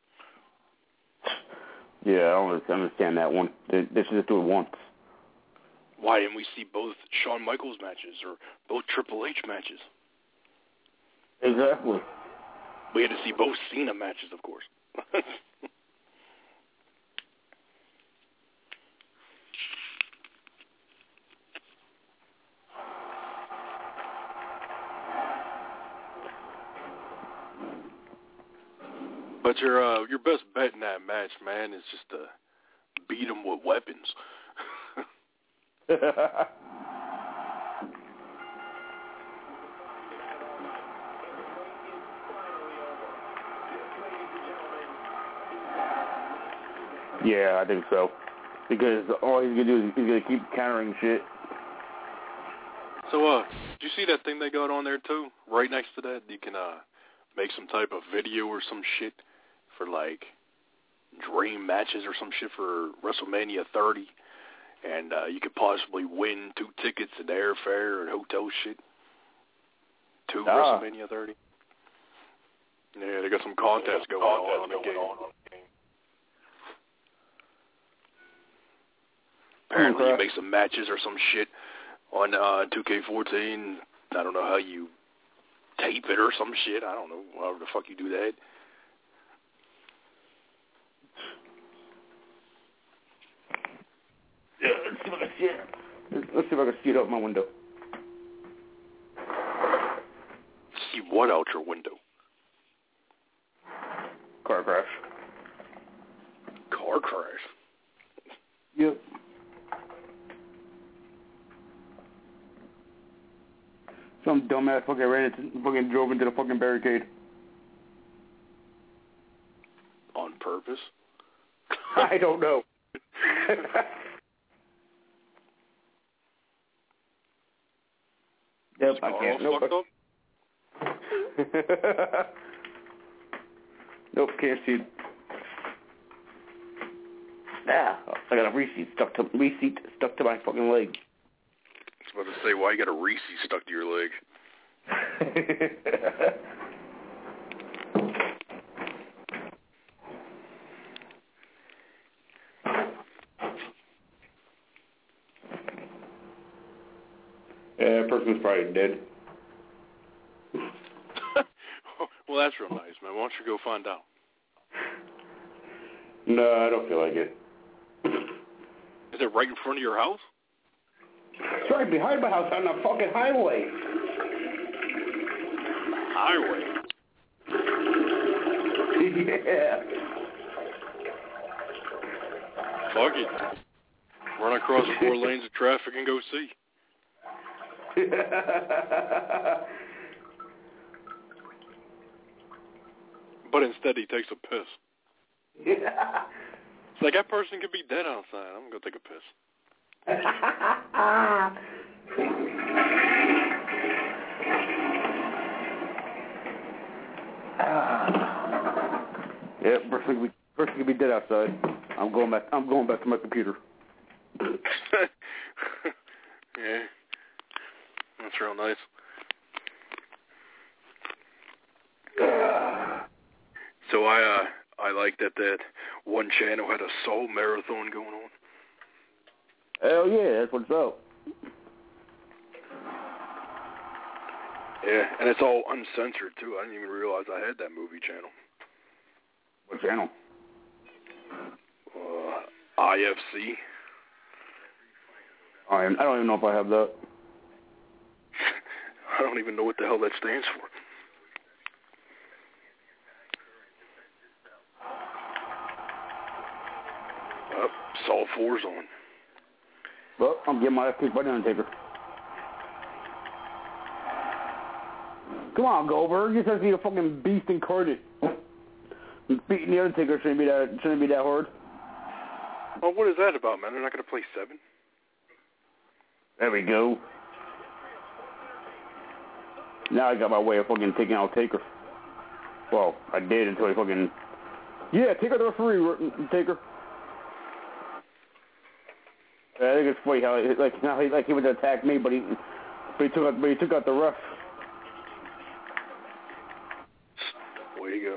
Yeah, I don't understand that one. They should just do it once. Why didn't we see both Shawn Michaels matches or both Triple H matches? Exactly. We had to see both Cena matches, of course. But your best bet in that match, man, is just to beat them with weapons. Yeah, I think so. Because all he's gonna do is he's gonna keep countering shit. So, did you see that thing they got on there too? Right next to that, you can make some type of video or some shit for like dream matches or some shit for WrestleMania 30, and you could possibly win 2 tickets and airfare and hotel shit to WrestleMania 30. Yeah, they got some contests going on in the game. Apparently you make some matches or some shit on 2K14. I don't know how you tape it or some shit. I don't know. However the fuck you do that. Yeah, let's see if I can see it. Let's see if I can see it out my window. See what out your window? Car crash. Car crash? Yep. Some dumbass fucking drove into the fucking barricade. On purpose? I don't know. Yep, I can't. Nope. Nope, can't see it. Ah, I got a receipt stuck to my fucking leg. I was about to say, why you got a receipt stuck to your leg? Yeah, that person's probably dead. Well, that's real nice, man. Why don't you go find out? No, I don't feel like it. Is it right in front of your house? It's right behind my house on the fucking highway. Highway? Yeah. Fuck it. Run across 4 lanes of traffic and go see. But instead he takes a piss. Yeah. It's like, that person could be dead outside. I'm going to take a piss. Yeah, person could be dead outside. I'm going back to my computer. Yeah. That's real nice. So I like that one channel had a soul marathon going on. Hell yeah, that's what's up. Yeah, and it's all uncensored, too. I didn't even realize I had that movie channel. What channel? IFC. I don't even know if I have that. I don't even know what the hell that stands for. Saw 4's on. Well, I'm getting my ass kicked by the Undertaker. Come on, Goldberg. You just need a fucking beast incarnate. Beating the Undertaker shouldn't be that hard. Well, what is that about, man? They're not going to play 7? There we go. Now I got my way of fucking taking out Taker. Well, I did until he fucking... Yeah, Taker the referee, Taker. I think it's funny how he would attack me, but he took out the ref. Way to go.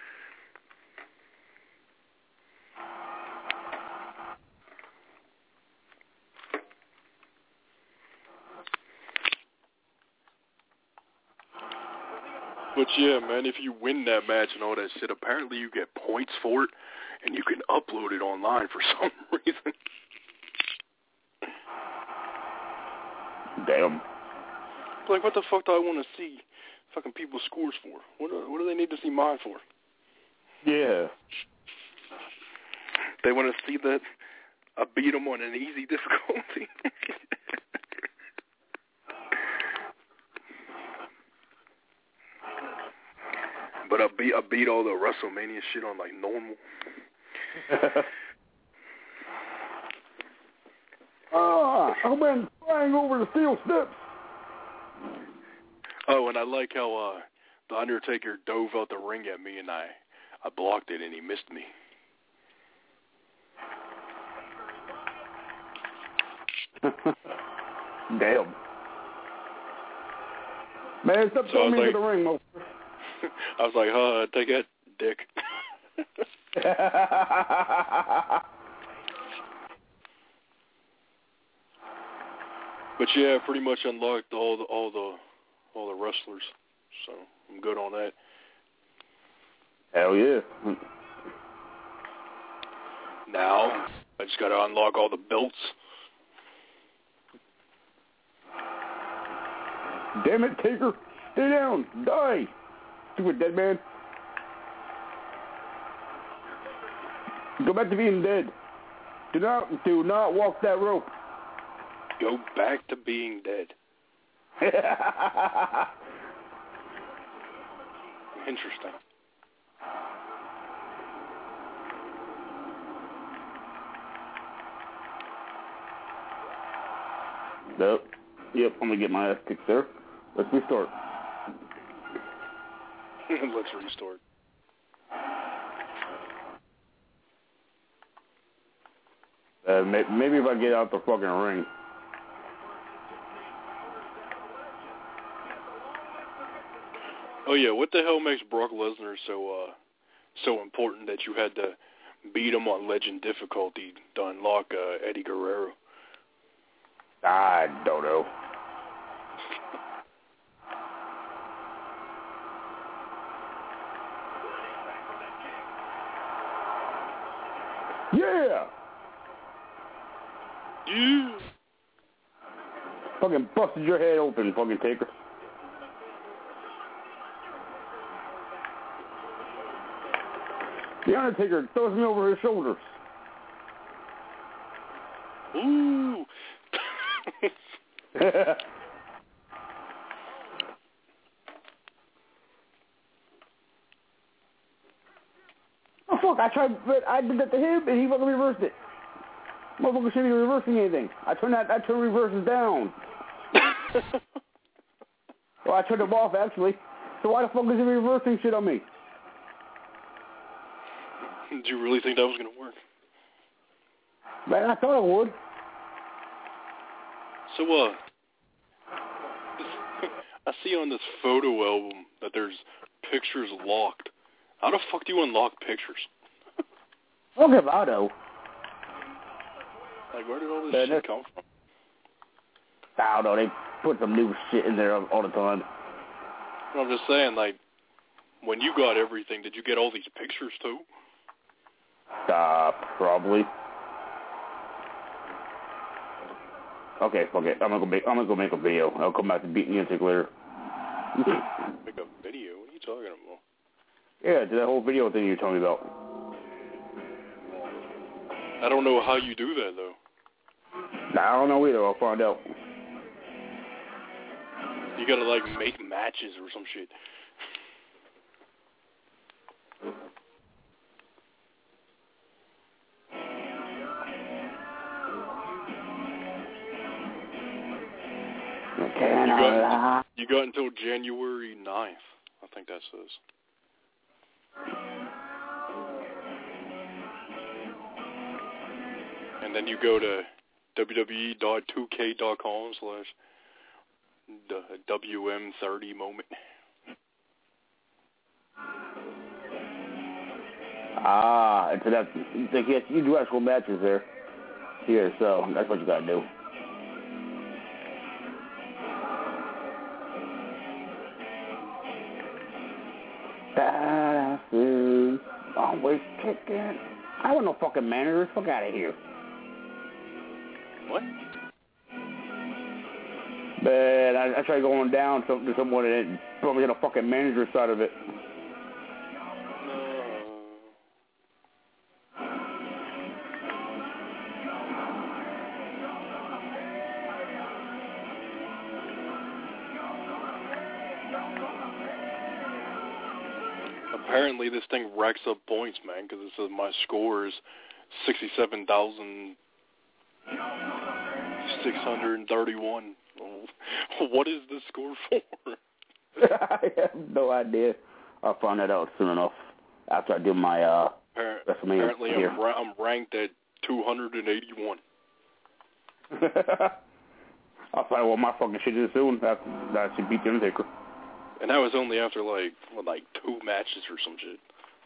But yeah, man, if you win that match and all that shit, apparently you get points for it, and you can upload it online for some reason. Damn. Like, what the fuck do I want to see fucking people's scores for? What do they need to see mine for? Yeah. They want to see that I beat them on an easy difficulty. But I beat all the WrestleMania shit on, like, normal. I've been flying over the steel steps. Oh, and I like how the Undertaker dove out the ring at me, and I blocked it, and he missed me. Damn. Man, stop throwing me into the ring, motherfucker. I was like, take that, dick. But yeah, pretty much unlocked all the wrestlers, so I'm good on that. Hell yeah. Now I just got to unlock all the belts. Damn it, Taker! Stay down! Die! Stupid dead man. Go back to being dead. Do not walk that rope. Go back to being dead. Interesting. Nope. Yep, I'm gonna get my ass kicked there. Let's restart. Let's restart. Maybe if I get out the fucking ring. Oh yeah, what the hell makes Brock Lesnar so important that you had to beat him on Legend difficulty to unlock Eddie Guerrero? I don't know. Yeah! Yeah! Fucking busted your head open, fucking Taker. The Undertaker throws me over his shoulders. Ooh! Oh fuck, I did that to him and he fucking reversed it. Motherfucker shouldn't be reversing anything. I turned reverses down. Well, I turned them off actually. So why the fuck is he reversing shit on me? Did you really think that was going to work? Man, I thought it would. So, I see on this photo album that there's pictures locked. How the fuck do you unlock pictures? Look at Auto. Like, where did all this shit come from? I don't know, they put some new shit in there all the time. I'm just saying, like, when you got everything, did you get all these pictures too? Probably. Okay, fuck it. I'm gonna go make a video. I'll come back to beat music later. Make a video? What are you talking about? Yeah, that whole video thing you told me about. I don't know how you do that though. I don't know either. I'll find out. You gotta like make matches or some shit. You got until January 9th, I think that says. And then you go to www.2k.com/WM30moment. And so that's, yes, you do actual matches there. Here, so that's what you gotta do. Always kicking. I want no fucking manager. Fuck out of here. What? But I tried going down to someone and probably had a fucking manager side of it. Apparently this thing racks up points, man, because it says my score is 67,631. What is this score for? I have no idea. I'll find that out soon enough after I do my WrestleMania. Apparently I'm ranked at 281. I'll find out what my fucking shit is soon after I should beat the Undertaker. And that was only after like 2 matches or some shit.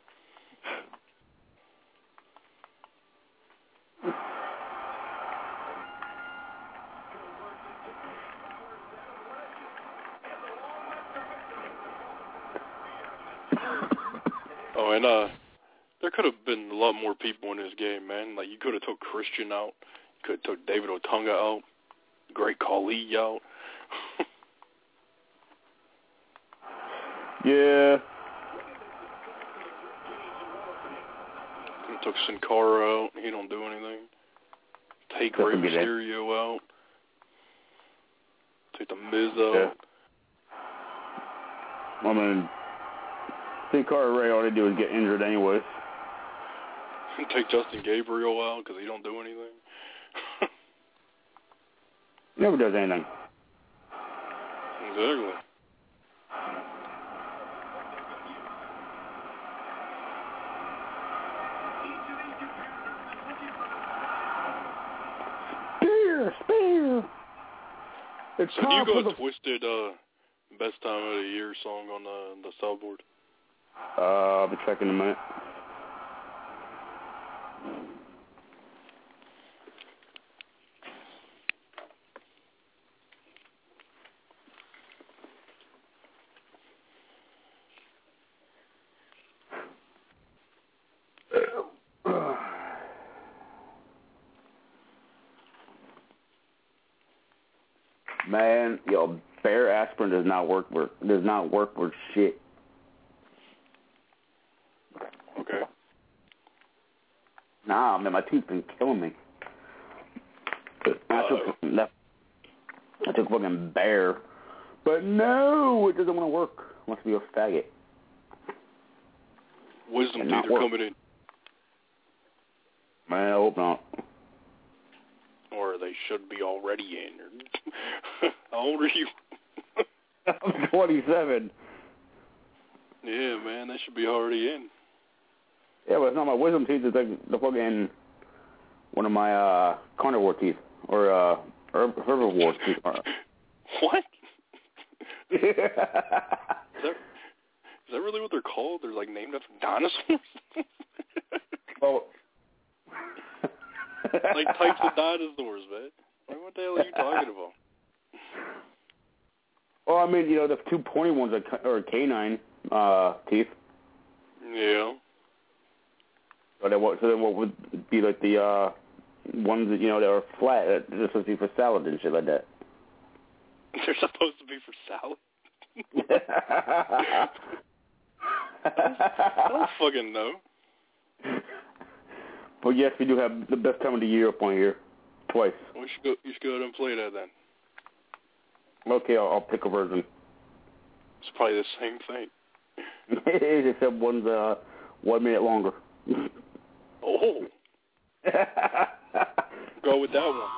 Oh, and there could have been a lot more people in this game, man. Like, you could have took Christian out. You could have took David Otunga out. Great Khali out. Yeah. Took Sin Cara out. He don't do anything. Take Rey Mysterio out. Take the Miz out. Yeah. I mean, Sin Cara Rey, all they do is get injured anyways. Take Justin Gabriel out because he don't do anything. He never does anything. Exactly. Spear. It's so you got Twisted best time of the year song on the soundboard? I'll be checking in a minute. Man, yo, Bear aspirin does not work for shit. Okay. Nah, man, my tooth been killing me. I took fucking Bear, but no, it doesn't want to work. It wants to be a faggot. Wisdom teeth are coming in. Man, I hope not. Or they should be already in. How old are you? I'm 27. Yeah, man, they should be already in. Yeah, but it's not my wisdom teeth. It's like the fucking one of my carnivore teeth or herbivore teeth. What? Is that really what they're called? They're like named after dinosaurs? Well, like types of dinosaurs, man. Like, what the hell are you talking about? Well, I mean, the 2 pointy ones are canine teeth. Yeah. So then what would be like the ones that, that are flat, that are supposed to be for salad and shit like that? They're supposed to be for salad? I don't fucking know. But yes, we do have the best time of the year up on here. Twice. You should go ahead and play that then. Okay, I'll pick a version. It's probably the same thing. Except one's 1 minute longer. Oh. Go with that one.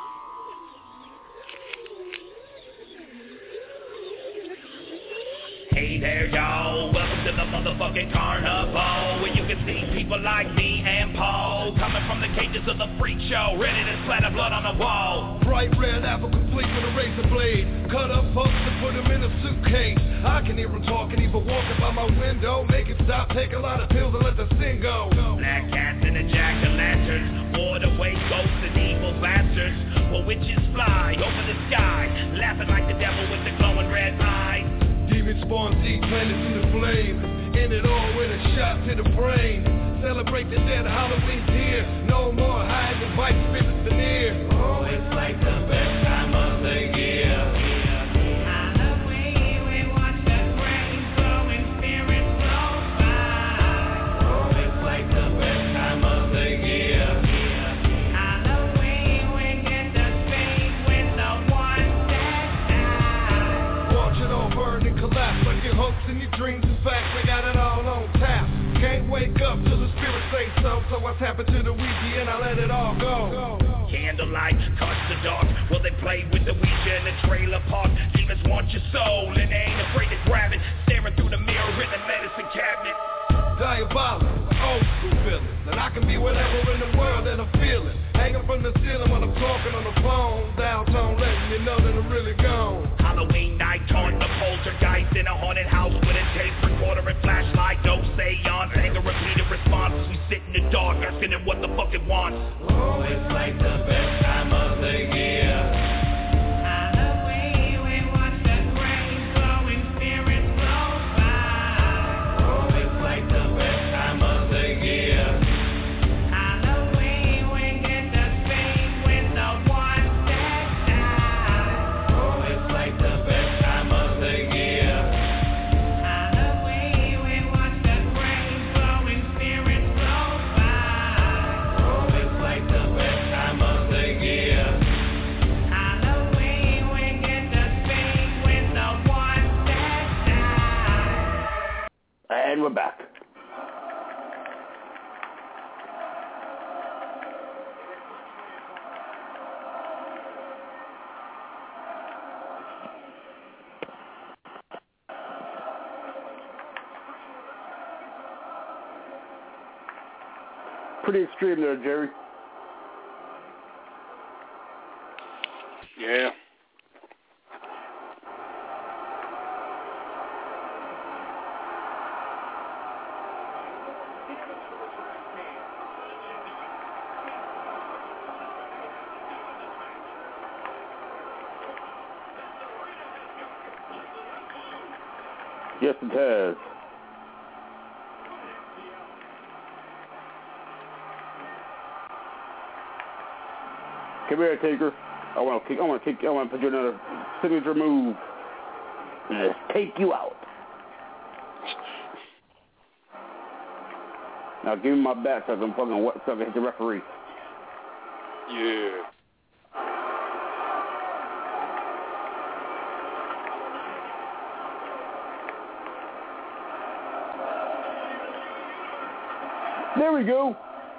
Hey there, y'all. Welcome to the motherfucking carnival, where you can see people like me and Paul coming from the cages of the freak show, ready to splatter blood on the wall. Bright red apple complete with a razor blade. Cut up folks and put them in a suitcase. I can hear them talking, even walking by my window. Make it stop, take a lot of pills and let the sin go. Black cats and the jack-o'-lanterns, ward away ghosts and evil bastards. While witches fly over the sky, laughing like the devil with the glowing red eyes. Demon spawn seed planted through the flame. End it all with a shot to the brain. Celebrate the dead, Halloween's here. No more hide the vice spirits are near. Oh, it's like the best time of the year. Halloween, we watch the brains glowing spirits flow by. Oh, it's like the best time of the year. Halloween, we get to speak with the ones that die. Watch it all burn and collapse like your hopes and your dreams. In fact, we got it all on tap. Can't wake up till the spirits say so. So I tap into the Ouija and I let it all go. Candlelight, touch the dark. Well, they play with the Ouija in the trailer park. Demons want your soul and they ain't afraid to grab it. Staring through the mirror in the medicine cabinet. Diabolical, old school feeling. And I can be whatever in the world that I'm feeling. Hanging from the ceiling when I'm talking on the phone. Downtown letting you know that I'm really gone. Halloween night, taunt the poltergeist in a haunted house with a tape recorder and flashlight. No seance, anger repeated responses. We sit in the dark asking it what the fuck it wants. Oh, it's like the best time of the year. Halloween, we watch the brains glowing spirits flow by. Oh, it's like the best time of the year. Halloween, we get to speak with the ones that die. Oh, it's like the best time of the year. Halloween, we watch the brains glowing spirits flow by. Oh, it's like the best time of the year. Halloween, we get to speak with the ones that die. And we're back. Pretty extreme there, Jerry. Yeah. Yes, it has. Come here, Taker. I want to put you in another signature move. And just take you out. Now give me my bat so I can hit the referee. Yeah. There we go.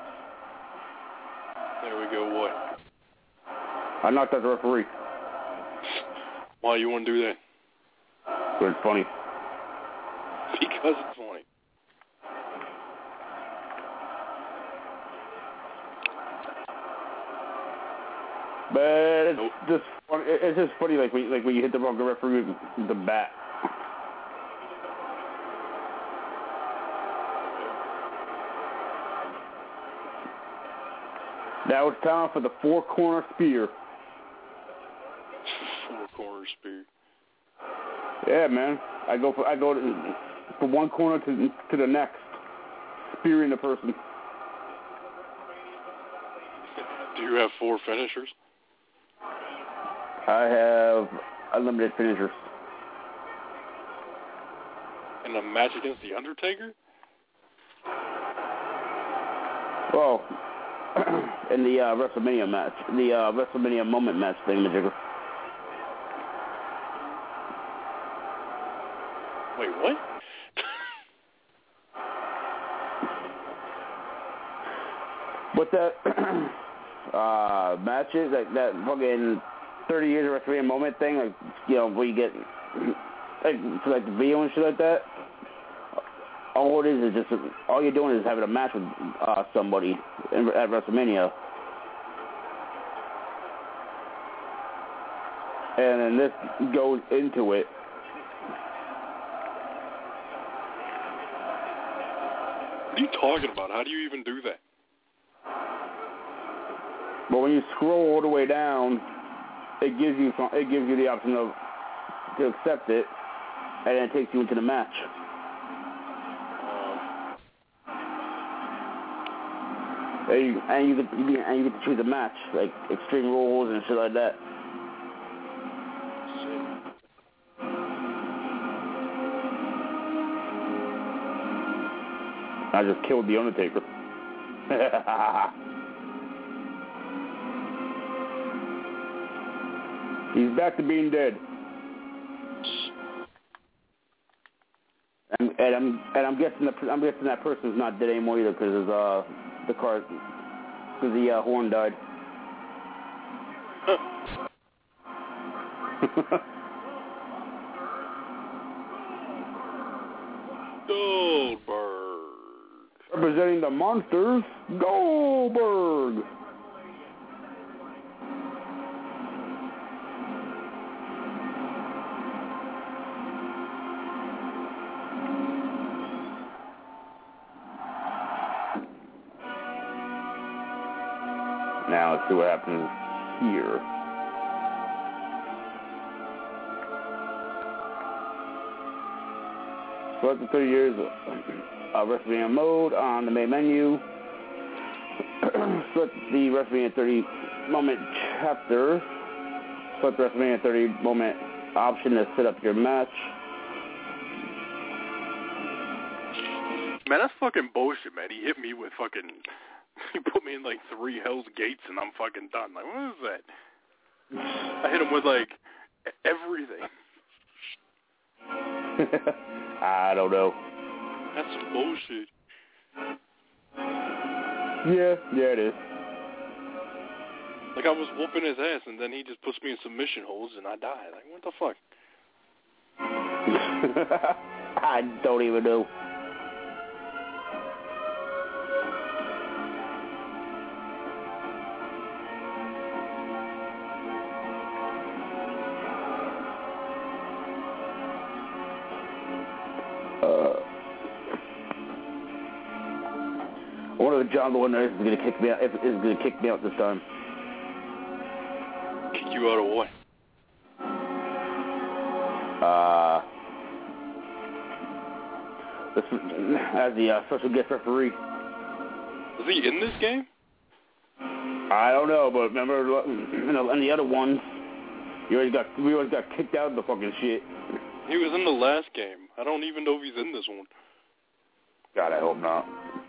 There we go, what? I knocked out the referee. Why you want to do that? But it's funny. Because it's funny. But it's just funny. It's just funny, like when you hit the wrong referee with the bat. Now it's time for the four-corner spear. Four-corner spear. Yeah, Yeah, man. I go from one corner to the next, spearing the person. Do you have 4 finishers? I have unlimited finishers. In a match against The Undertaker? Well, in the WrestleMania match, the WrestleMania moment match thing, Majigger. Wait, what? What that matches, like that fucking 30 years of WrestleMania moment thing, like, you know, where you get like the video and shit like that. All it is just all you're doing is having a match with somebody at WrestleMania, and then this goes into it. What are you talking about? How do you even do that? But when you scroll all the way down, it gives you the option to accept it, and then it takes you into the match. And you get to choose a match, like Extreme Rules and shit like that. I just killed The Undertaker. He's back to being dead. And I'm guessing that person's not dead anymore either because the horn died. Goldberg. Representing the Monsters, Goldberg. Now let's see what happens here. Select the 30 years of WrestleMania mode on the main menu. Select the WrestleMania 30 moment chapter. Select the WrestleMania 30 moment option to set up your match. Man, that's fucking bullshit, man. He hit me with fucking... He put me in like 3 Hell's Gates and I'm fucking done. Like, what is that? I hit him with like everything. I don't know. That's some bullshit. Yeah, it is. Like I was whooping his ass and then he just puts me in submission holds and I die. Like, what the fuck? I don't even know. I wonder if John Laurinaitis is going to kick me out. Is going to kick me out this time. Kick you out of what? As the special guest referee. Is he in this game? I don't know, but remember, in the other ones, we always got kicked out of the fucking shit. He was in the last game. I don't even know if he's in this one. God, I hope not.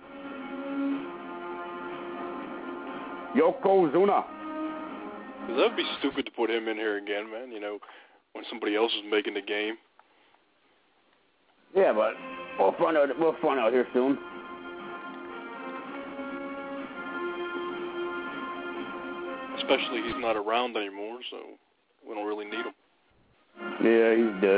Yokozuna. Because that would be stupid to put him in here again, man, you know, when somebody else is making the game. Yeah, but we'll find out here soon. Especially he's not around anymore, so we don't really need him. Yeah, he's dead.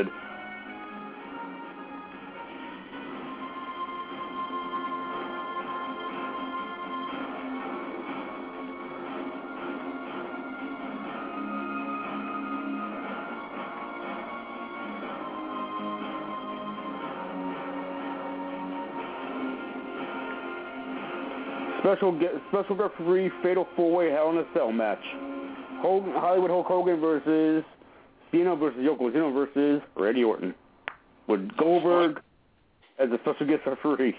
Special referee fatal 4-way Hell in a Cell match. Hollywood Hulk Hogan versus Cena versus Yokozuna versus Randy Orton, with Goldberg as a special guest referee.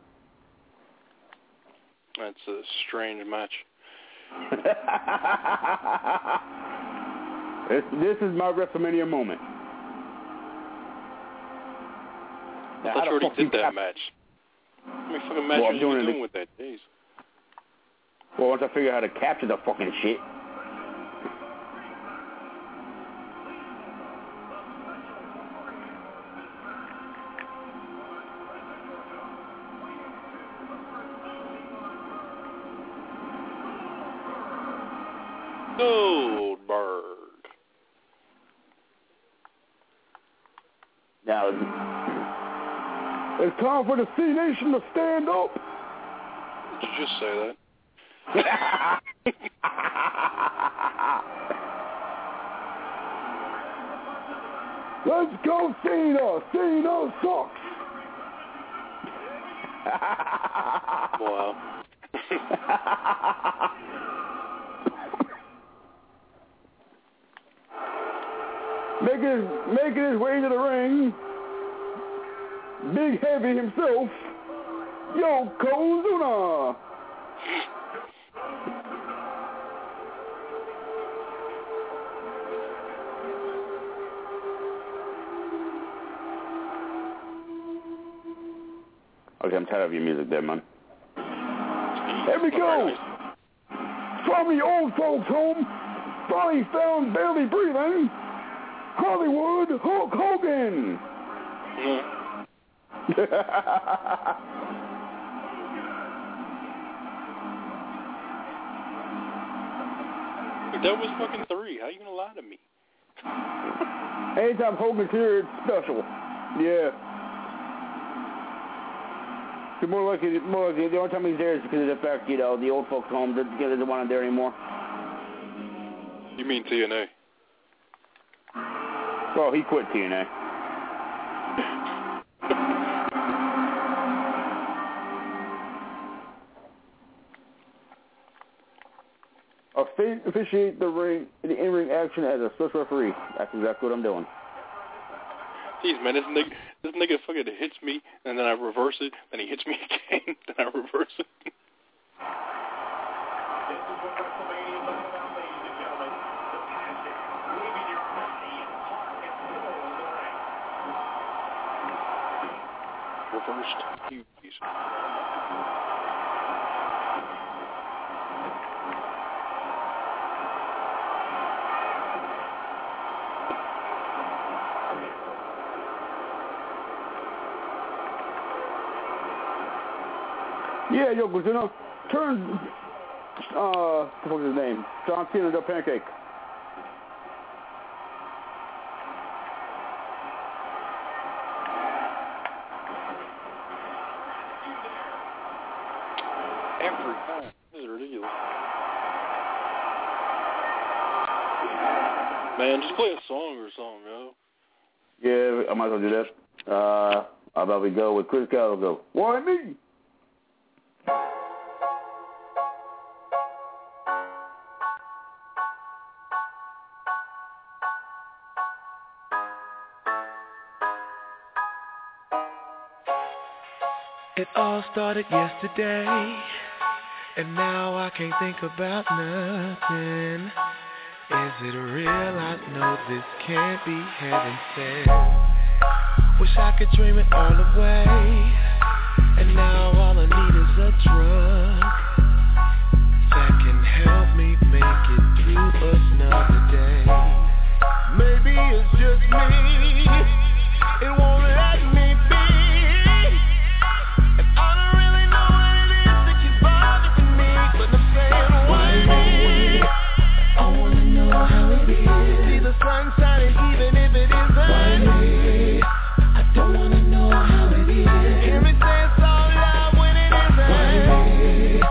That's a strange match. This is my WrestleMania moment. I thought you already did that match. How many fucking matches are you doing with that? Jeez. Well, once I figure out how to capture the fucking shit. Goldberg. Now, it's time for the C Nation to stand up. Did you just say that? Let's go, Cena. Cena sucks. Wow. Making his way to the ring, Big Heavy himself, Yokozuna. Okay, I'm tired of your music there, man. Here we go. From the old folks' home, finally found barely breathing, Hollywood Hulk Hogan. That was fucking 3. How you gonna lie to me? Anytime Hogan's here, it's special. Yeah. More likely, the only time he's there is because of the fact, the old folks' home doesn't want him there anymore. You mean TNA? Oh, he quit TNA. Officiate the in-ring action as a special referee. That's exactly what I'm doing. Jeez, man, this nigga fucking hits me, and then I reverse it, then he hits me again, then I reverse it. Reversed. You piece of... Yeah, Yokozuna, turn, what's his name? John Cena into a pancake. Every time. This is ridiculous. Man, just play a song or something, yo. Yeah, I might as well do that. How about we go with Chris Gallagher? Why me? It all started yesterday, and now I can't think about nothing. Is it real? I know this can't be heaven sent. Wish I could dream it all away, and now all I need is a drug that can help me make it through another day. Maybe it's just me, it won't let me be. Sun shining even if it isn't. I don't wanna know how it is. Hear me say it's all loud when it isn't.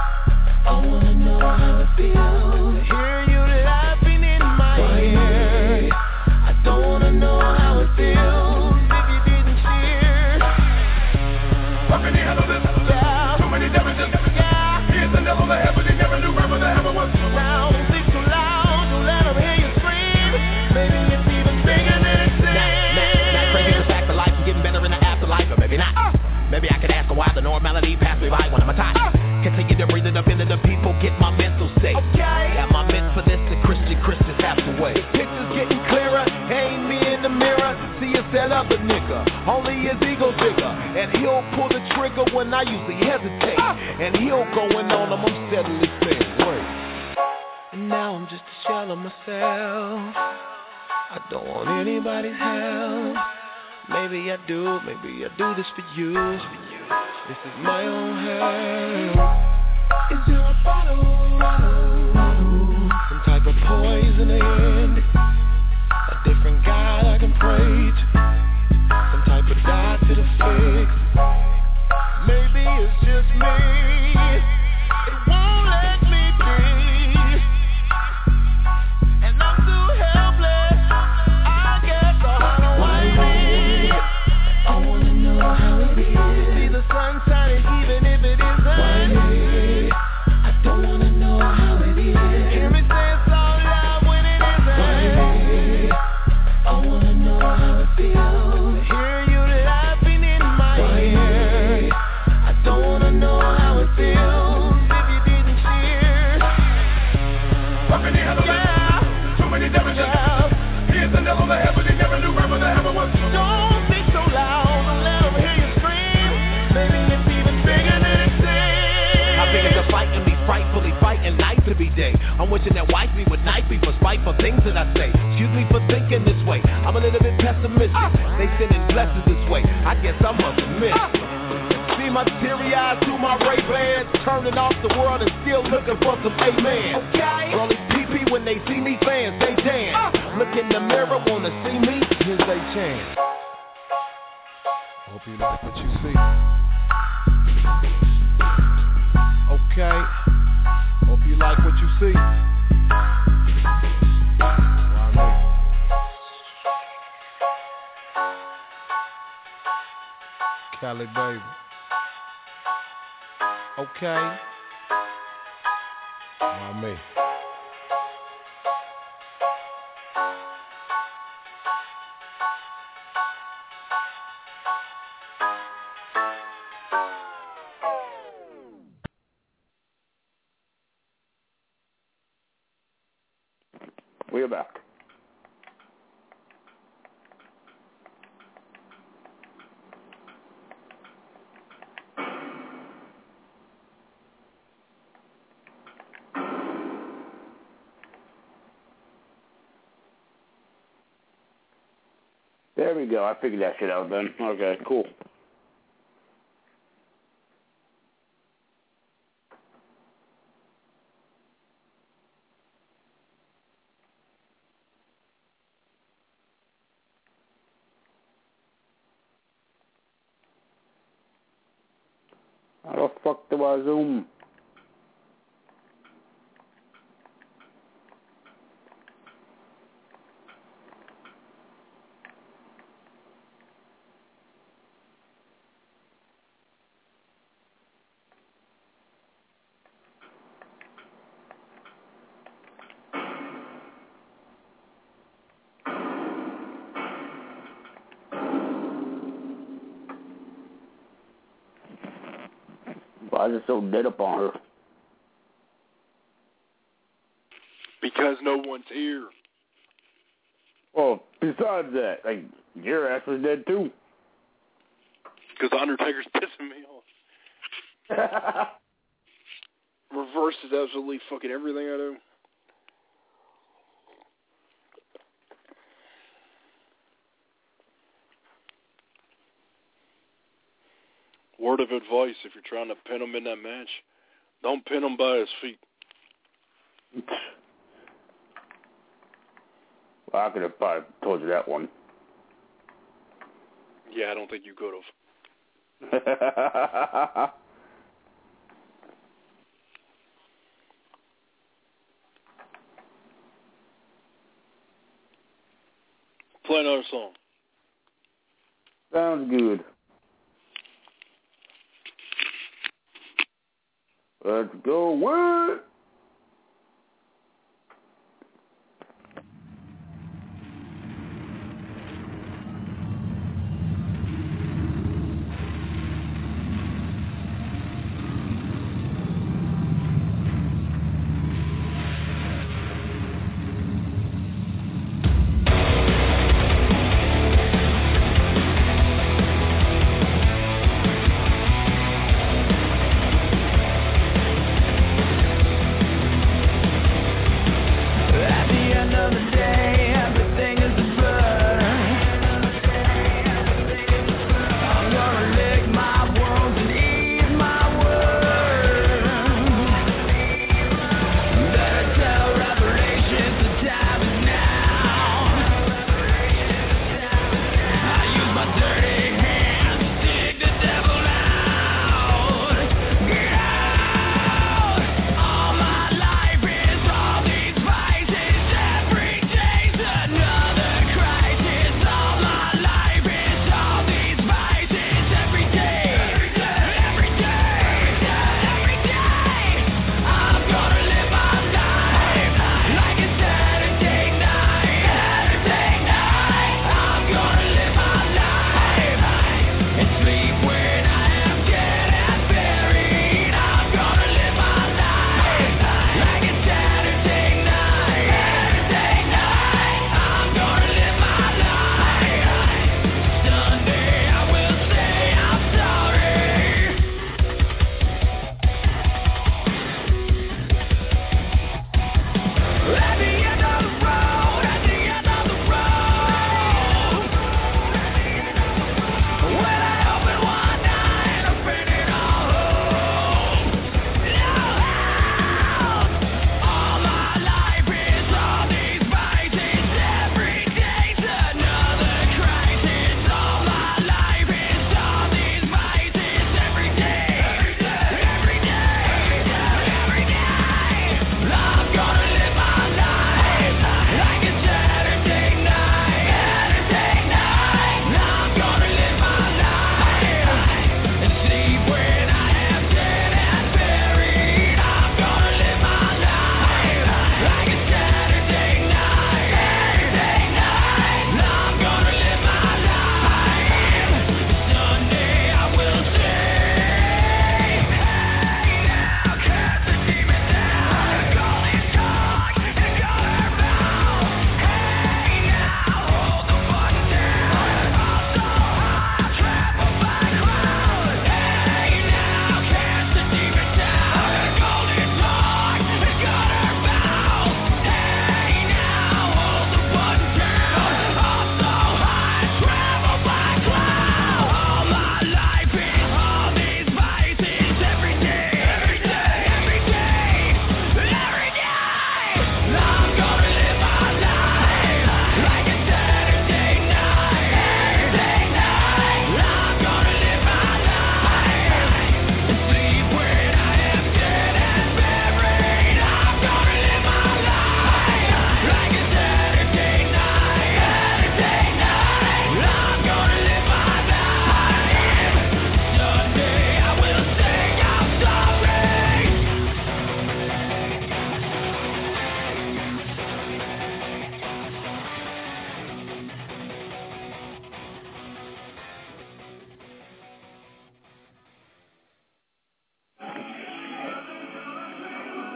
I usually hesitate. And he'll going on, I'm steadily saying, wait. And now I'm just a shell of myself. I don't want anybody's help. Maybe I do this for you. This is my own hell. Is there a bottle? Some type of poison in it? A different God I can pray to? Some type of die to the fix? Maybe it's just me. It won't let me be. And I'm too helpless. I guess I'll run away. I wanna know how it is. See the sun shining even if it isn't. I don't wanna know how it is. Hear me say it so loud when it isn't. I wanna know how it feels. Hear you laughing in my ear. I don't wanna know how it feels if you didn't cheer. How can you handle it? Too many damages. Here's the devil that heaven, he never knew where the heaven was. Don't be so loud, don't let them hear you scream. Maybe it's even bigger than it seems. How big is the fight and be frightfully fighting night to be day? I'm wishing that wife me would knife me for spiteful things that I say. Excuse me for thinking this way. I'm a little bit pessimistic. They sending blessings this way. I guess I'm a miss. See my teary eyes through my Ray-Bans, turning off the world and still looking for some amen. Okay. Only PP when they see me, fans they dance. Look in the mirror, wanna see me? Here's they chance. Hope you like what you see. Okay. Hope you like what you see. Why me? Cali baby. Okay. Why me? We're back. There we go. I figured that shit out then. Okay, cool. How the fuck do I zoom? Why is it so dead up on her? Because no one's here. Well, besides that, like, your ass was dead too. Because the Undertaker's pissing me off. Reverses absolutely fucking everything I do. Word of advice, if you're trying to pin him in that match, don't pin him by his feet. Well, I could have probably told you that one. Yeah, I don't think you could have. Play another song. Sounds good. Let's go with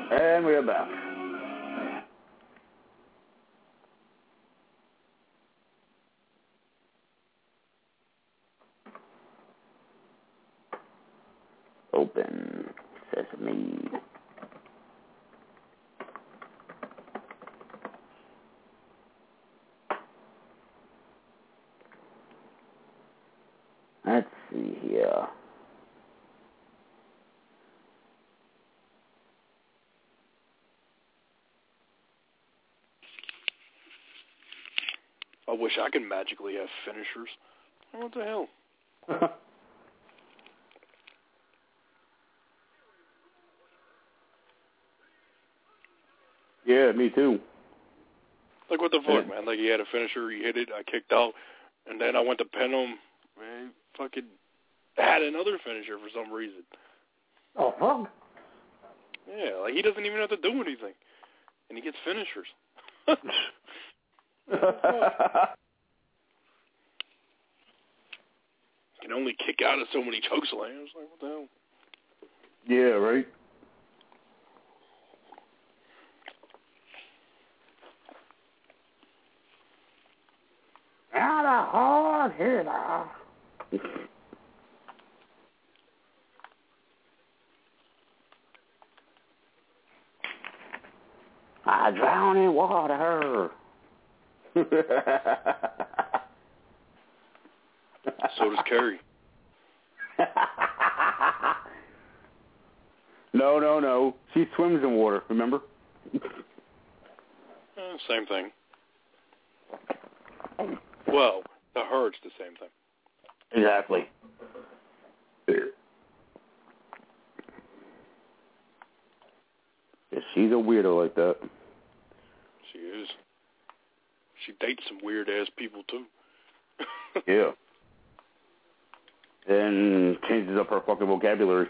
And we are back. Open sesame. Let's see here. I wish I could magically have finishers. What the hell? Yeah, me too. Like, what the fuck, man? Like, he had a finisher, he hit it, I kicked out, and then I went to pin him, man, he fucking had another finisher for some reason. Oh, fuck? Yeah, like, he doesn't even have to do anything, and he gets finishers. Can only kick out of so many chokeslams. Like, what the hell? Yeah, right? Not a hard hitter. I drown in water. So does Carrie. No. She swims in water, remember? Same thing. Well, to her, it's the same thing. Exactly. Yeah, she's a weirdo like that. She is. She dates some weird-ass people, too. Yeah. Then changes up her fucking vocabulary.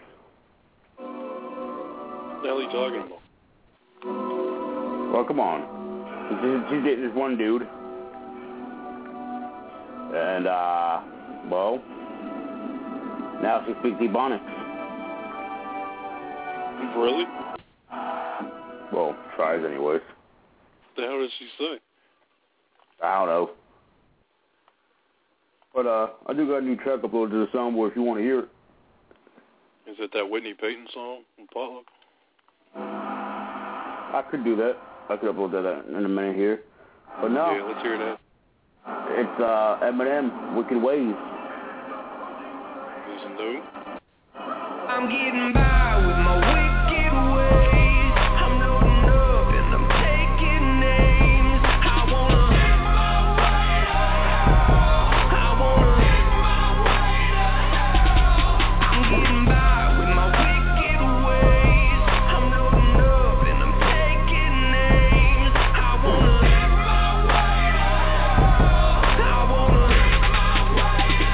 What the hell are you talking about? Well, come on. She's dating this one dude. And, well, now she speaks Ebonics. Really? Well, tries anyways. What the hell does she say? I don't know. But, I do got a new track uploaded to the soundboard if you want to hear it. Is it that Whitney Payton song from Potluck? I could do that. I could upload that in a minute here. But no. Yeah, let's hear that. It's, Eminem, Wicked Ways. Listen to. I'm getting by with my wicked ways. I'm loading up and I'm taking names. I wanna take my way to hell. I wanna take my way to hell. I'm getting by with my wicked ways. I'm loading up and I'm taking names. I wanna take my way to hell. I wanna take my way to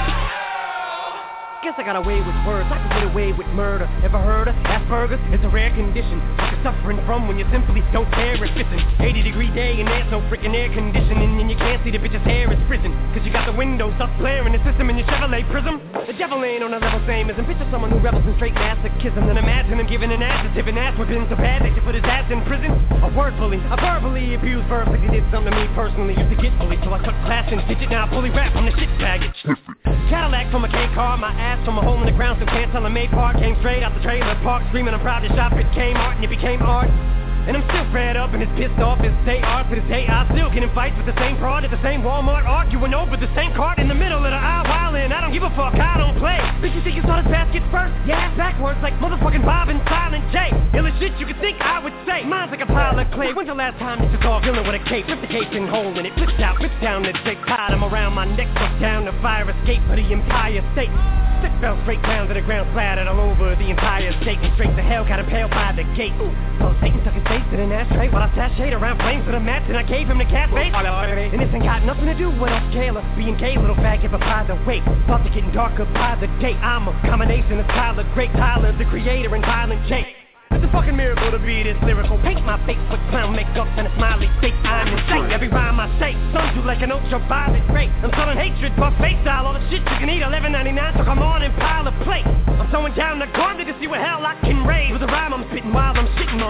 hell. Guess I got away with words. I can get away with murder. Ever heard of Asperger's? It's a rare condition that you're suffering from when you simply don't care. It's fishing. 80-degree day and there's no freaking air conditioning, and you can't see the bitch's hair is prison. Cause you got the windows up flaring the system in your Chevrolet Prism. The devil ain't on a level same as him. Picture someone who rebels in straight masochism. Then imagine him giving an adjective and ass whipping so bad that you put his ass in prison. A word bully, a verbally abused verb like he did something to me personally. Used to get bullied, so I took class and digit. Now I fully rap from the shit baggage. Cadillac from a K car, my ass from a hole in the ground, so can't tell a May part. Came straight out the trailer park, screaming I'm proud to shop at Kmart, and it became art. And I'm still fed up and as pissed off as they are. To this day I still get in fights with the same broad at the same Walmart, arguing over the same cart in the middle of the aisle. Wildin', I don't give a fuck, I don't play. Bitch, you think you saw this basket first? Yeah, backwards like motherfucking Bob and Silent J. Ill as shit you could think I would say. Mine's like a pile of clay. When's the last time you saw dealing with a cape? Rip the cape and hole in it, flipped out, ripped down the Jake. Tied him around my neck, took down the fire escape for the entire state. Stick fell straight down to the ground, splattered all over the entire state. And straight to hell, got impaled by the gate. So Satan took his face in an ashtray while I sashayed around flames with a match, and I gave him the cat face. And this ain't got nothing to do with us Kayla being gay, little faggot, but by the way, thoughts are getting darker by the day. I'm a combination of Tyler, Great Tyler, the creator, and Violent J. It's a fucking miracle to be this lyrical. Paint my face with clown makeup and a smiley face. I'm insane. Every rhyme I say sums you like an ultraviolet ray. I'm selling hatred, buffet style, all the shit you can eat. $11.99, so come on and pile a plate. I'm throwing down the gauntlet to see what hell I can raise. With a rhyme I'm spitting while I'm shitting on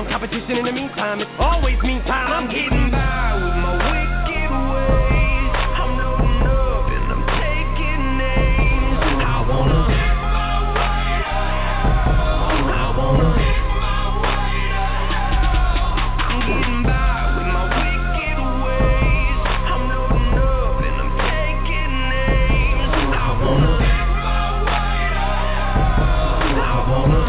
down. Competition in the meantime, it's always meantime. I'm getting by with my wicked ways. I'm loading up and I'm taking names. I wanna get my way out. I wanna get my way out. I'm getting by with my wicked ways. I'm loading up and I'm taking names. I wanna get my way out. I wanna.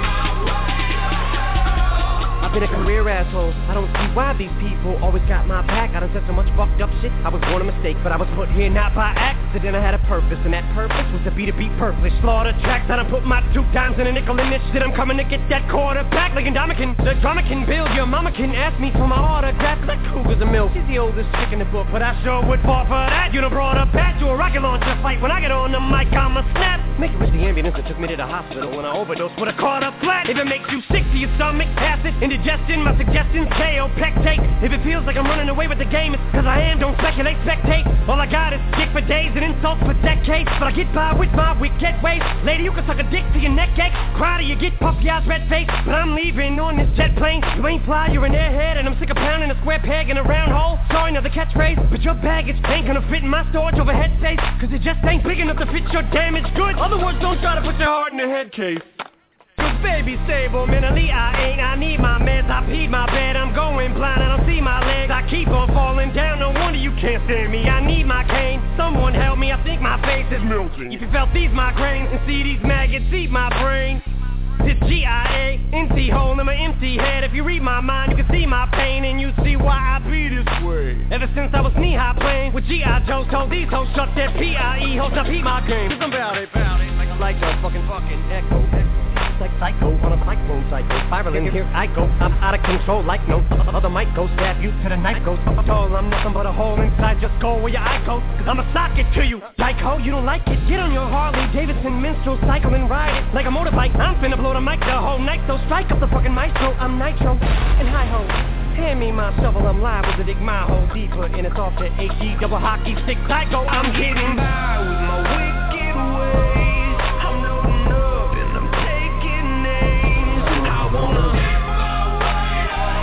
I've been a career asshole. I don't see why these people always got my back. I done said so much fucked up shit. I was born a mistake, but I was put here not by accident. I had a purpose, and that purpose was to be purplish. Slaughter tracks. I done put my 2 dimes in a nickel in this shit. I'm coming to get that quarterback. Like Indomitian, the drama can build. Your mama can ask me for my autograph. That cougar's a milk. She's the oldest chick in the book, but I sure would fall for that. You done brought a bat to a rocket launcher fight. When I get on the mic, I'ma snap. Make it wish the ambulance that took me to the hospital when I overdosed would have caught up flat. If it makes you sick to your stomach, acid, indigestion, my suggestions, KO, pectate. If it feels like I'm running away with the game, it's cause I am, don't speculate, spectate. All I got is dick for days and insults for decades. But I get by with my wicked ways. Lady, you can suck a dick till your neck aches. Cry till you get puffy eyes, red face. But I'm leaving on this jet plane. You ain't fly, you're an airhead, and I'm sick of pounding a square peg in a round hole. Sorry, another catchphrase, but your baggage ain't gonna fit in my storage overhead safe. Cause it just ain't big enough to fit your damaged goods. Other words, don't try to put your heart in a head case. Cause baby stable, mentally I ain't. I need my meds, I peed my bed. I'm going blind, I don't see my legs. I keep on falling down, no wonder you can't stand me. I need my cane, someone help me. I think my face is melting. If you felt these migraines and see these maggots eat my brain. This GIA, empty hole in my empty head. If you read my mind, you can see my pain, and you see why I be this way. Ever since I was knee-high playing with G.I. Joe's, told these hoes shut their P.I.E. hoes up, eat my game. Cause I'm bout it, like a fucking echo. Like psycho on a cyclone cycle. Spiraling here I go, I'm out of control like no other mic goes. Stab you to the night goes. Tall, I'm nothing but a hole inside. Just go where your eye goes. Cause I'ma sock it to you. Psycho, you don't like it? Get on your Harley Davidson minstrel, cycle and ride it like a motorbike. I'm finna blow the mic the whole night, so strike up the fucking maestro. I'm nitro and high ho. Hand me my shovel, I'm liable to dig my hole deeper, and it's off the AG double hockey stick psycho. I'm getting by with my wicked ways. I'm loading up and I'm taking names. I wanna get my way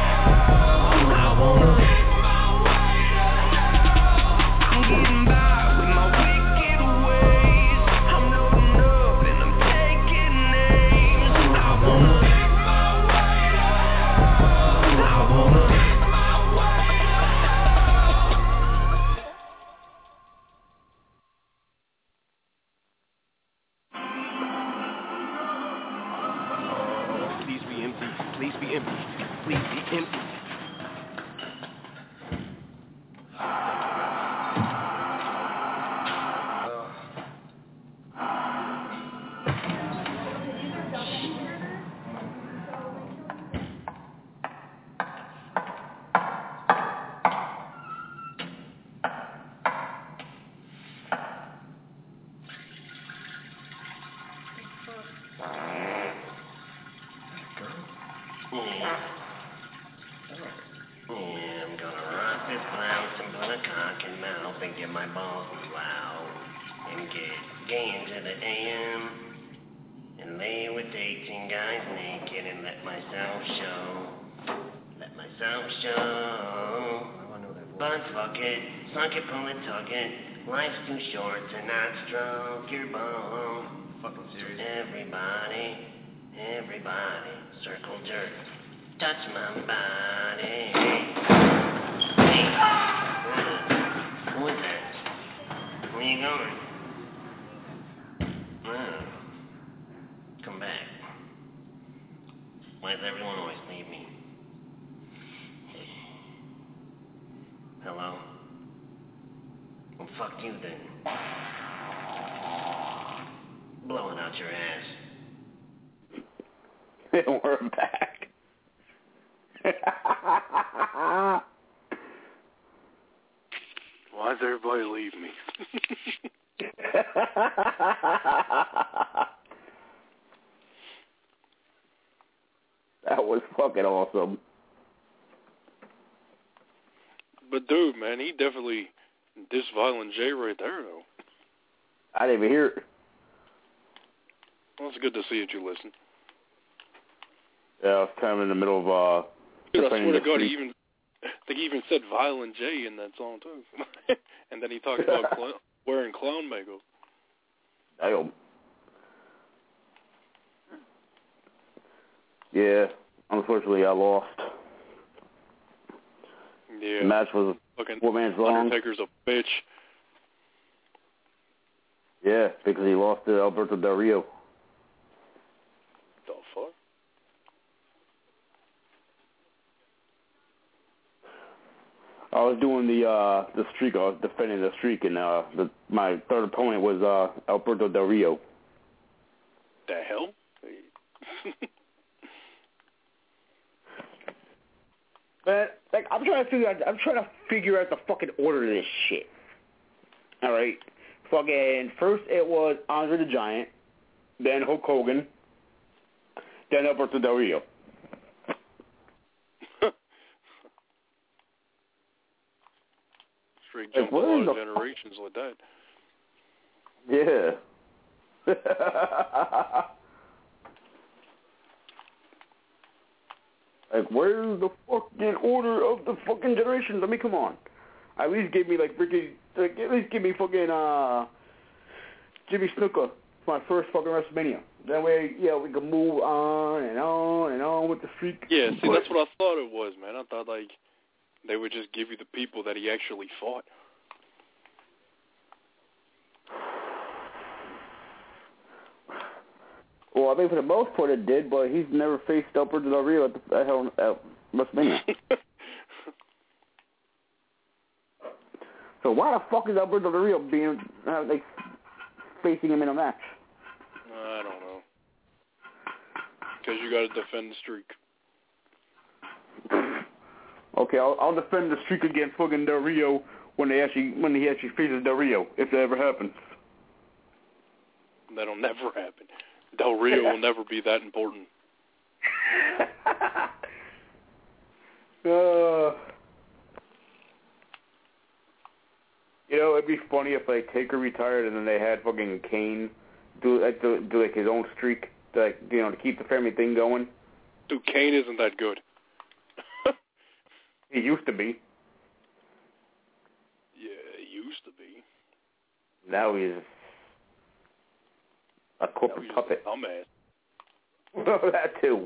out. I wanna get my way out. I'm getting by with my wicked ways. I'm loading up and I'm taking names. I wanna get my way out. I wanna. Please be empty. Please be empty. Life's too short to not stroke your bone. Fucking serious. Everybody, circle jerk. Touch my body. Hey. Who is that? Where you going? Come back. Why does everyone always leave me? Hello? Well, fuck you then. Blowing out your ass. We're back. Why does everybody leave me? That was fucking awesome. But dude, man, he definitely this Violent J right there, though. I didn't even hear it. Well, it's good to see that you listen. Yeah, I was kind of in the middle of Dude, I defending swear to the God, streak. I think he even said Violent J in that song too. And then he talked about wearing clown makeup. Damn. Yeah, unfortunately, I lost. Yeah. The match was Fucking 4 minutes long. Undertaker's a bitch. Yeah, because he lost to Alberto Del Rio. The fuck? I was doing the streak. I was defending the streak, and my third opponent was Alberto Del Rio. The hell? Man, like I'm trying to figure out the fucking order of this shit. All right, fucking first it was Andre the Giant, then Hulk Hogan, then Alberto Del Rio. Straight jumped a lot of generations like that. Yeah. Like, where's the fucking order of the fucking generations? I mean, come on. At least give me, like, freaking, like, at least give me fucking, Jimmy Snuka for my first fucking WrestleMania. That way, yeah, we can move on and on and on with the streak. Yeah, see, that's what I thought it was, man. I thought, like, they would just give you the people that he actually fought. Well, I mean, for the most part it did, but he's never faced Alberto Del Rio at WrestleMania. So why the fuck is Alberto Del Rio being, like, facing him in a match? I don't know. Because you got to defend the streak. Okay, I'll defend the streak against fucking Del Rio when he actually faces Del Rio, if that ever happens. That'll never happen. Del Rio will never be that important. You know, it'd be funny if like Taker retired and then they had fucking Kane do like his own streak, to, like, you know, to keep the family thing going. Dude, Kane isn't that good. He used to be. Yeah, he used to be. Now he's a corporate puppet. Dumbass. Well, that too.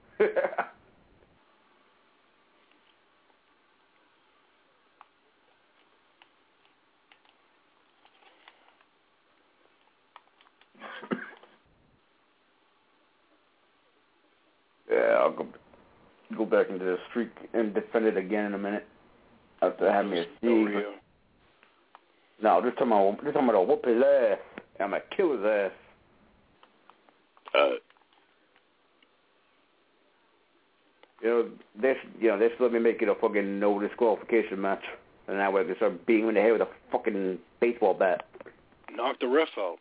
Yeah, I'll go back into the streak and defend it again in a minute after having me a seed. No, just talking about I'll whoop his ass. I'm gonna kill his ass. They should let me make it a fucking no disqualification match, and that way I can start beating him in the head with a fucking baseball bat. Knock the ref out.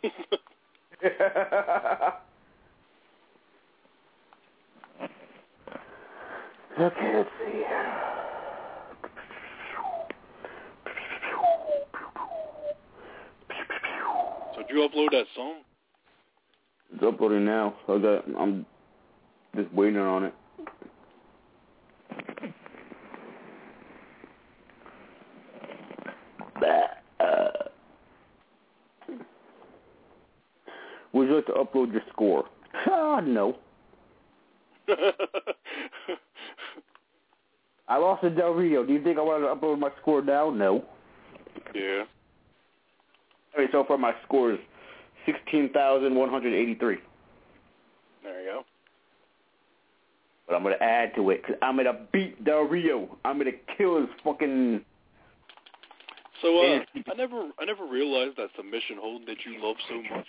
Okay, let's see. So did you upload that song? It's uploading now. I'm just waiting on it. Would you like to upload your score? No. I lost to Del Rio. Do you think I want to upload my score now? No. Yeah. All right, so far my score is 16,183. There you go. But I'm going to add to it, because I'm going to beat Del Rio. I'm going to kill his fucking... So, I never realized that submission hold that you love so much.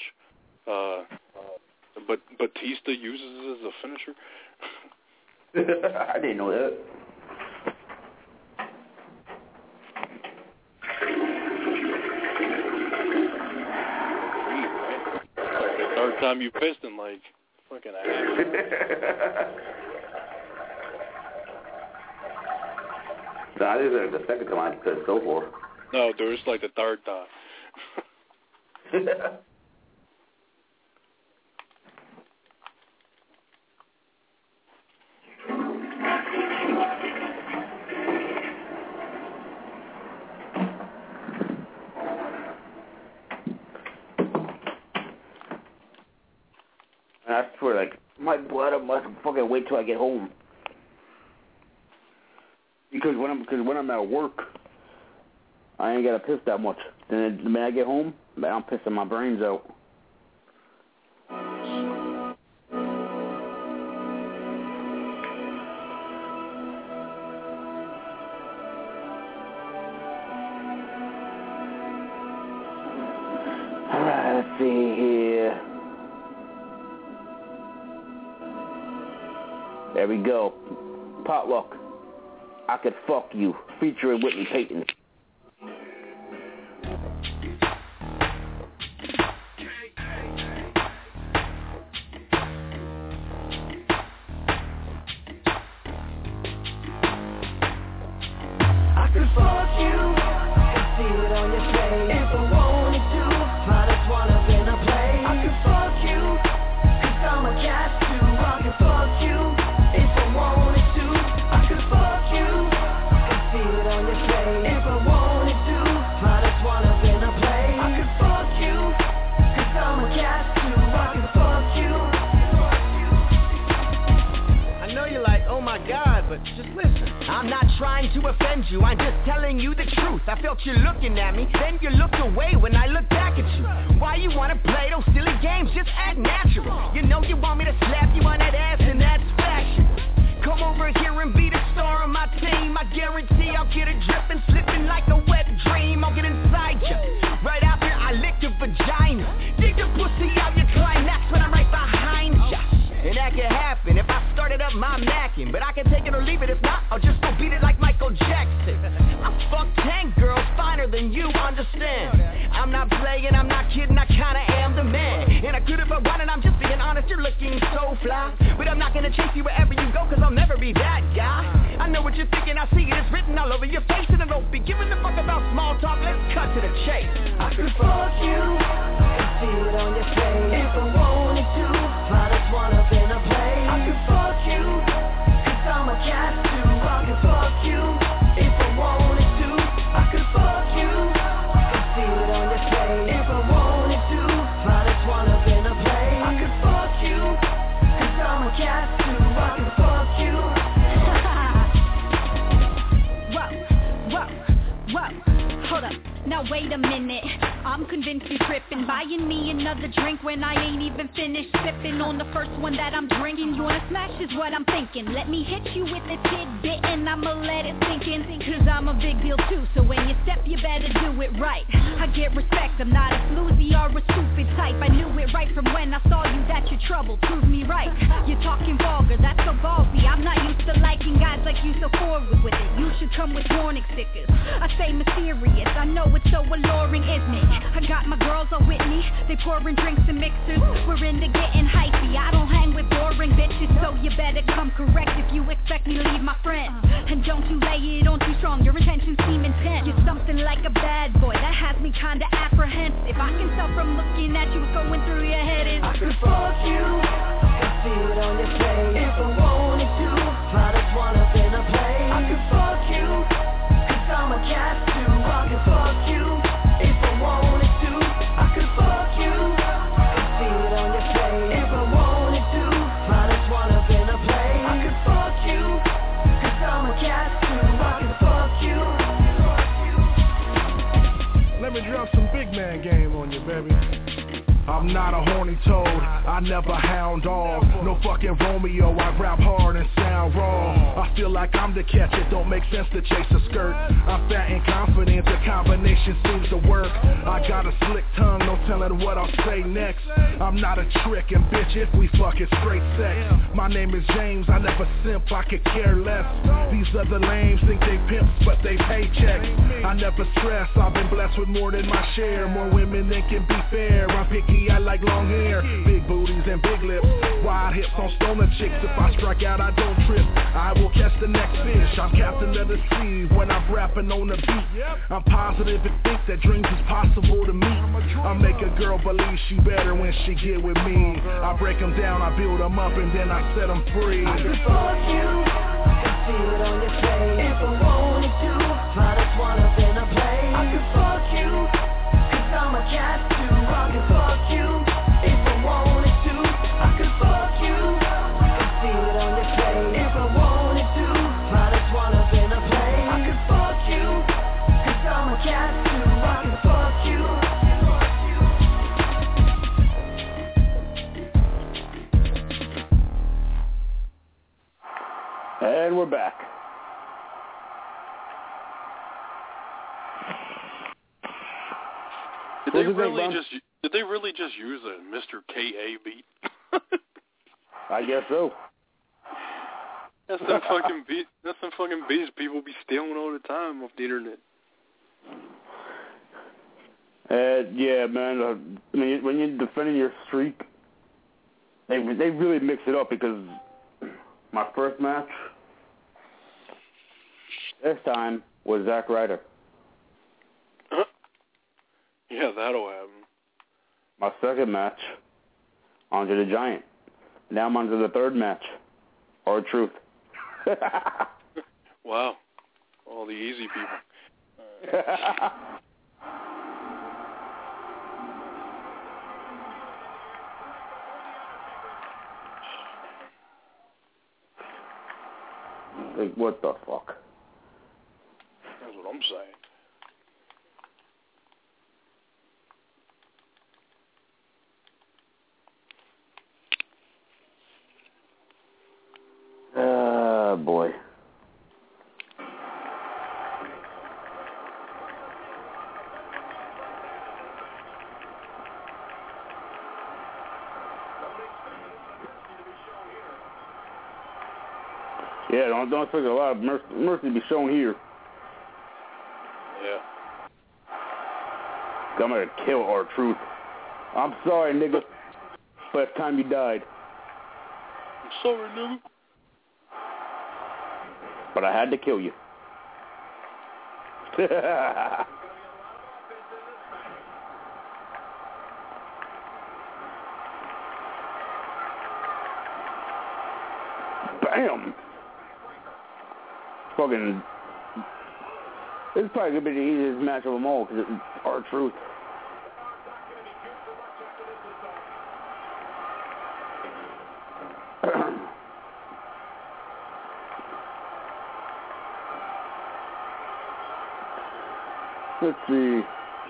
But Batista uses it as a finisher? I didn't know that. The third time you pissed in like fucking a half. Nah, this is the second time I pissed so far. No, dude, it's like the third time. fucking wait till I get home. Because when I'm at work, I ain't gotta piss that much. Then when I get home, I'm pissing my brains out. Alright, let's see here. There we go. Potluck. I Could Fuck You, featuring Whitney Payton. back. Did they really just use a Mr. K.A. beat? I guess so. That's some fucking beat. That's some fucking beats people be stealing all the time off the internet. Yeah, man. When you're defending your streak, they really mix it up because my first match this time was Zack Ryder. Yeah, that'll happen. My second match, Andre the Giant. Now I'm on to the third match, R-Truth. Wow. All the easy people. Like, what the fuck? That's what I'm saying. Boy. Yeah, don't expect a lot of mercy to be shown here. Yeah. I'm gonna kill R-Truth. I'm sorry, nigga. But it's time you died. I'm sorry, nigga. But I had to kill you. Bam! Fucking... This is probably going to be the easiest match of them all because it's R-Truth. Let's see.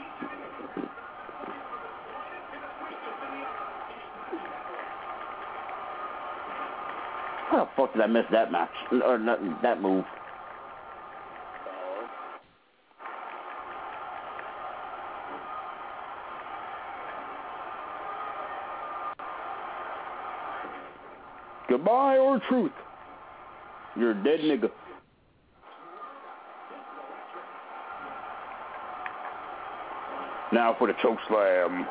How the fuck did I miss that match? Or that move? Goodbye, R-Truth. You're a dead nigga. Now for the choke slam.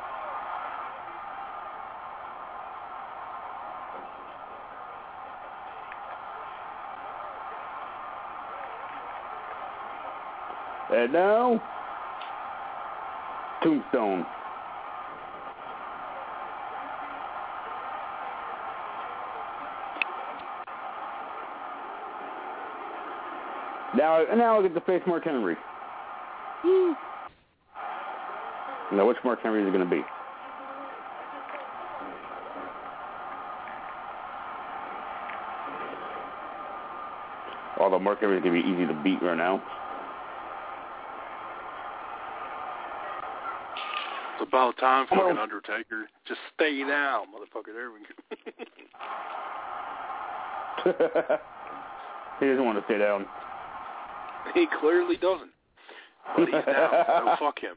And now, Tombstone. Now I get to face Mark Henry. Now, which Mark Henry is it going to be? Although Mark Henry is going to be easy to beat right now. It's about time, fucking Undertaker. Just stay down, motherfucker. There we go. He doesn't want to stay down. He clearly doesn't. But he's down, so fuck him.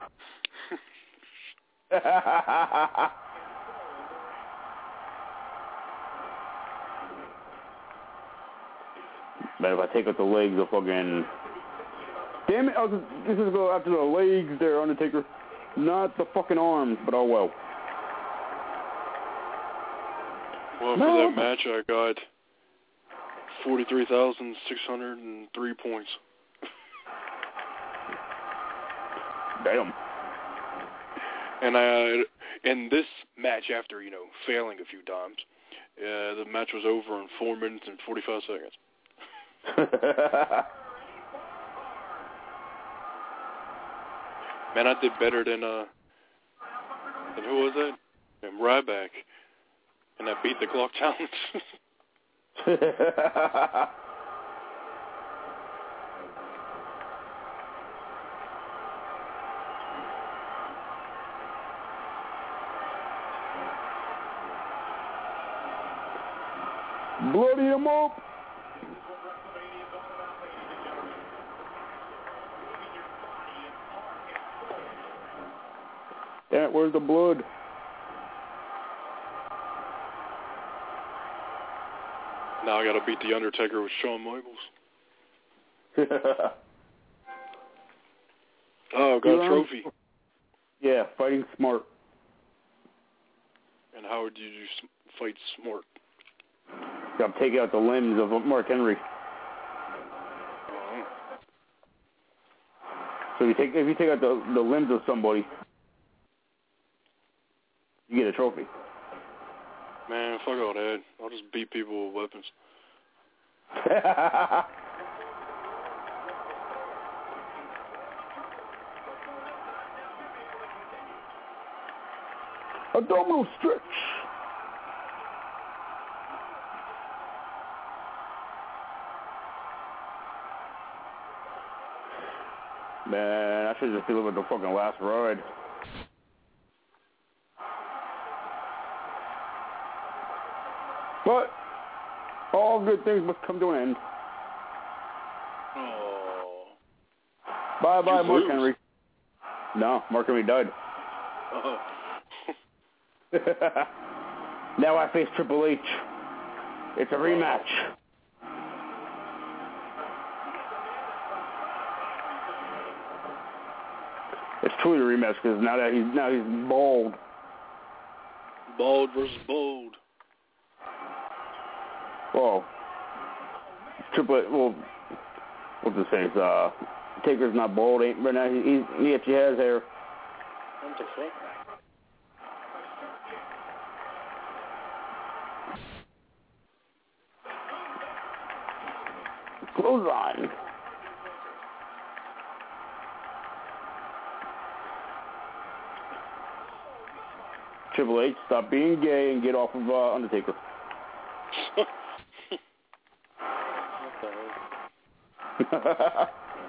Man, if I take out the legs, I'll fucking... Damn it, this is go after the legs there, Undertaker. Not the fucking arms, but oh well. Well, for that match, I got 43,603 points. Damn. And in this match, after, failing a few times, the match was over in 4 minutes and 45 seconds. Man, I did better than who was that? And Ryback. And I beat the clock challenge. Bloody him up. Damn it, where's the blood? Now I gotta beat The Undertaker with Shawn Michaels. Oh, got a trophy. Yeah, fighting smart. And how would you fight smart? Got to take out the limbs of Mark Henry. So if you take out the limbs of somebody, you get a trophy. Man, fuck all that. I'll just beat people with weapons. Abdominal stretch. Man, I should just feel with the fucking last ride. But all good things must come to an end. Oh. Bye-bye, Mark Henry. No, Mark Henry died. Oh. Now I face Triple H. It's a rematch. It's truly a rematch because now he's bald. Bald versus bold. Well, Triple H. Well, what's the saying? Taker's not bald, but now he actually has hair. What the fuck? Close on. Triple H, stop being gay and get off of Undertaker. What the hell?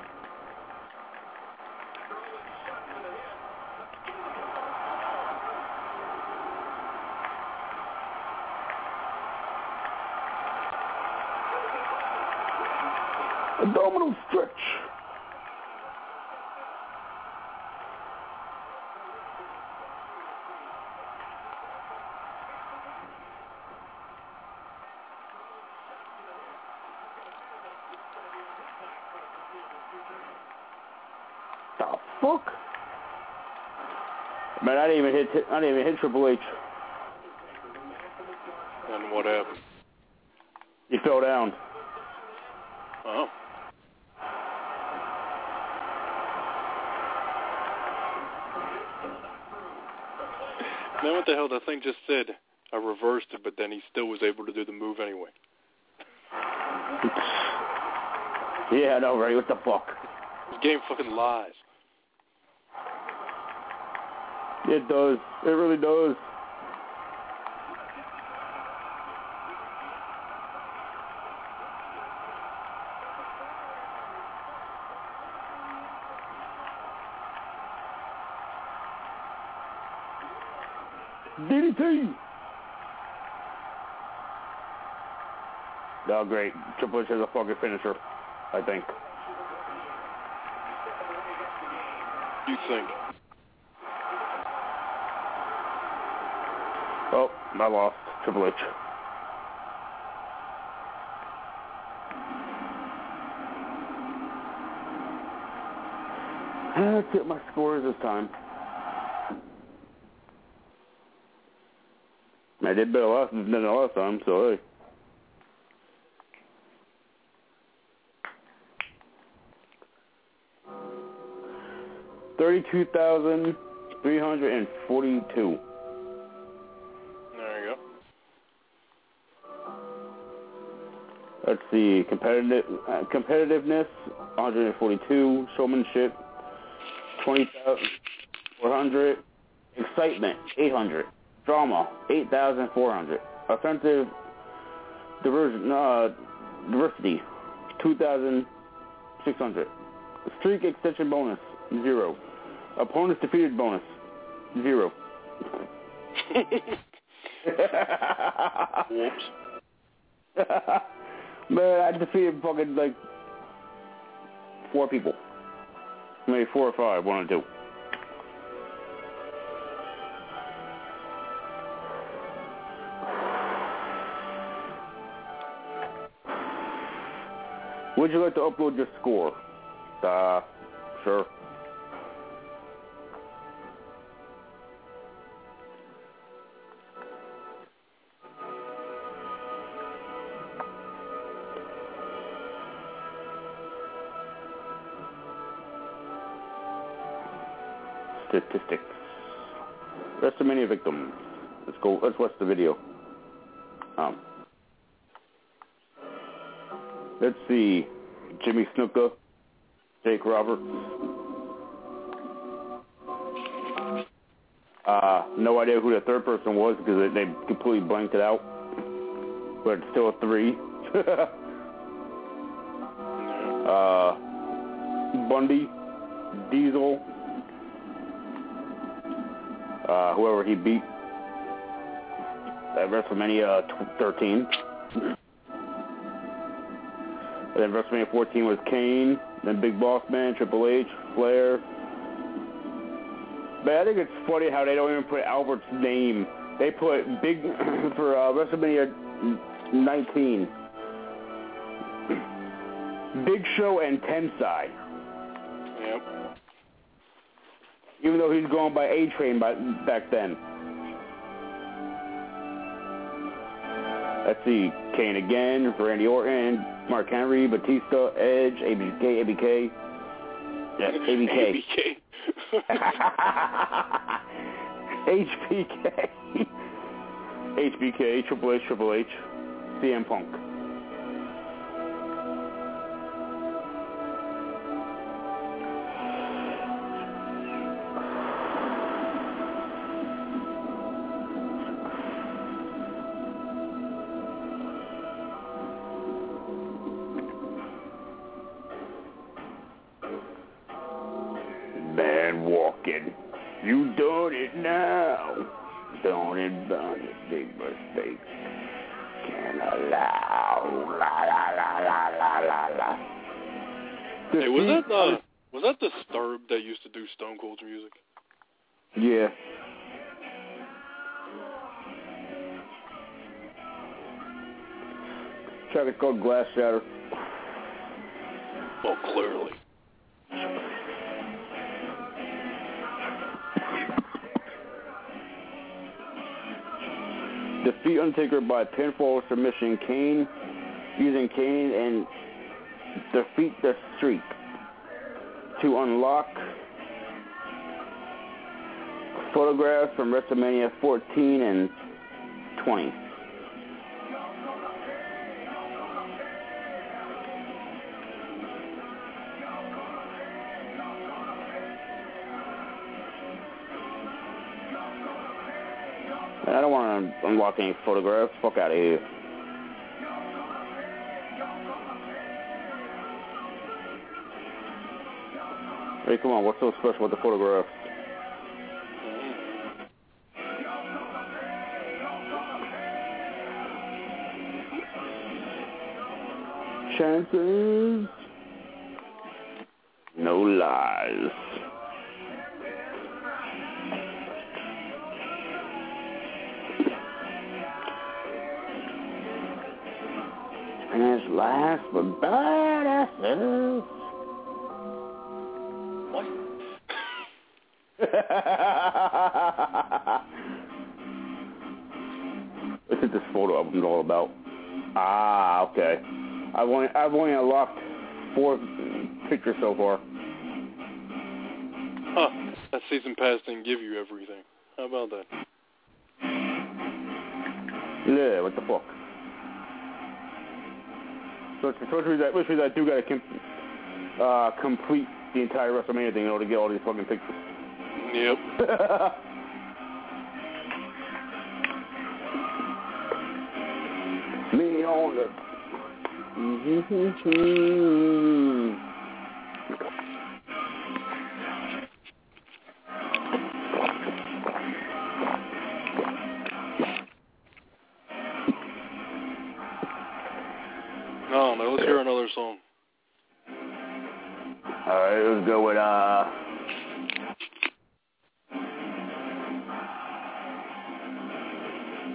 Abdominal stretch. The fuck? Man, I didn't even hit Triple H. And what happened? He fell down. Oh. Man, what the hell? That thing just said I reversed it, but then he still was able to do the move anyway. Yeah, I know, right? What the fuck? This game fucking lies. It does. It really does. DDT! Oh, great. Triple H has a fucking finisher, I think. You think? Oh, I lost. Triple H. Let's get my scores this time. I did better than the last time, so hey. $32,342. There you go. Let's see, competitiveness, 142. Showmanship, 20,400. Excitement, 800. Drama, 8,400. Offensive diversity, 2,600. Streak extension bonus, 0. Opponents defeated bonus, 0. Whoops. Man, I defeated fucking like 4 people. Maybe 4 or 5, 1 or 2. Would you like to upload your score? Sure. Statistics. WrestleMania victims. Let's go. Let's watch the video. Let's see. Jimmy Snuka, Jake Roberts. No idea who the third person was because they completely blanked it out. But it's still a 3. Bundy, Diesel, whoever he beat at WrestleMania 13. And then WrestleMania 14 was Kane, then Big Boss Man, Triple H, Flair. But I think it's funny how they don't even put Albert's name. They put Big for WrestleMania 19. Big Show and Tensai. Yep. Even though he's going by A-Train back then. Let's see, Kane again, Randy Orton, Mark Henry, Batista, Edge, ABK. Yeah, ABK. HBK. HBK, Triple H, CM Punk. Man walking, you done it now. Don't invite a big mistake. Can't allow. La la la la la la la. Hey, was that Disturbed that used to do Stone Cold's music? Yeah. Track is called Glass Shatter. Well, clearly. Defeat Undertaker by pinfall submission. Kane, using Kane and defeat the streak to unlock photographs from WrestleMania 14 and 20. I don't want to unlock any photographs. Fuck out of here. Hey, come on. What's so special with the photographs? Chances. No lies. And it's last but badasses. What? What's this photo album all about? Ah, okay. I've only unlocked 4 pictures so far. Huh. That season pass didn't give you everything. How about that? Yeah, what the fuck? So which means I do gotta complete the entire WrestleMania thing in order to get all these fucking pictures. Yep. Me on the. No, let's hear another song. Alright, let's go with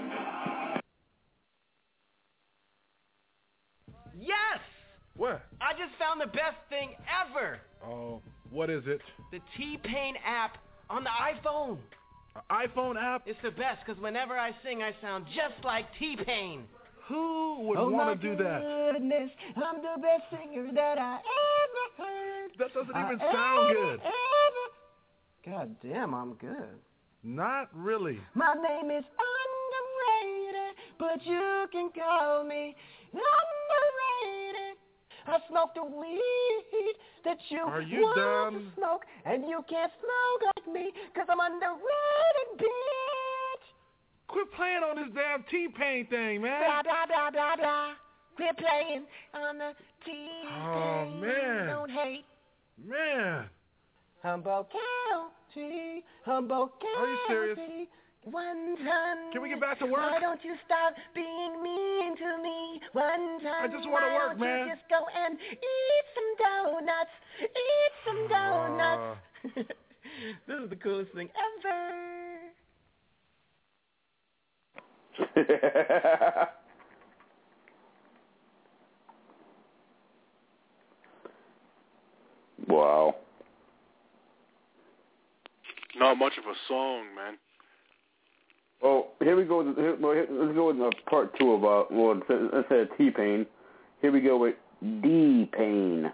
Yes! What? I found the best thing ever. Oh, what is it? The T-Pain app on the iPhone. An iPhone app? It's the best because whenever I sing, I sound just like T-Pain. Who would want to do that? Goodness, I'm the best singer that I ever heard. That doesn't even sound good. God damn, I'm good. Not really. My name is underrated, but you can call me underrated. I smoke the weed that you want to smoke, and you can't smoke like me, because I'm underrated, bitch. Quit playing on this damn T-Pain thing, man. Blah, blah, blah, blah, blah. Quit playing on the T-Pain. Oh, man. Don't hate. Man. Humboldt County, Humboldt County. Are you serious? 100. Can we get back to work? Why don't you stop being mean to me? 100. I just want to work, man. You just go and eat some donuts. Eat some donuts. This is the coolest thing ever. Wow. Not much of a song, man. Well, here we go. Let's go with part 2 of instead of T-Pain. Here we go with D-Pain.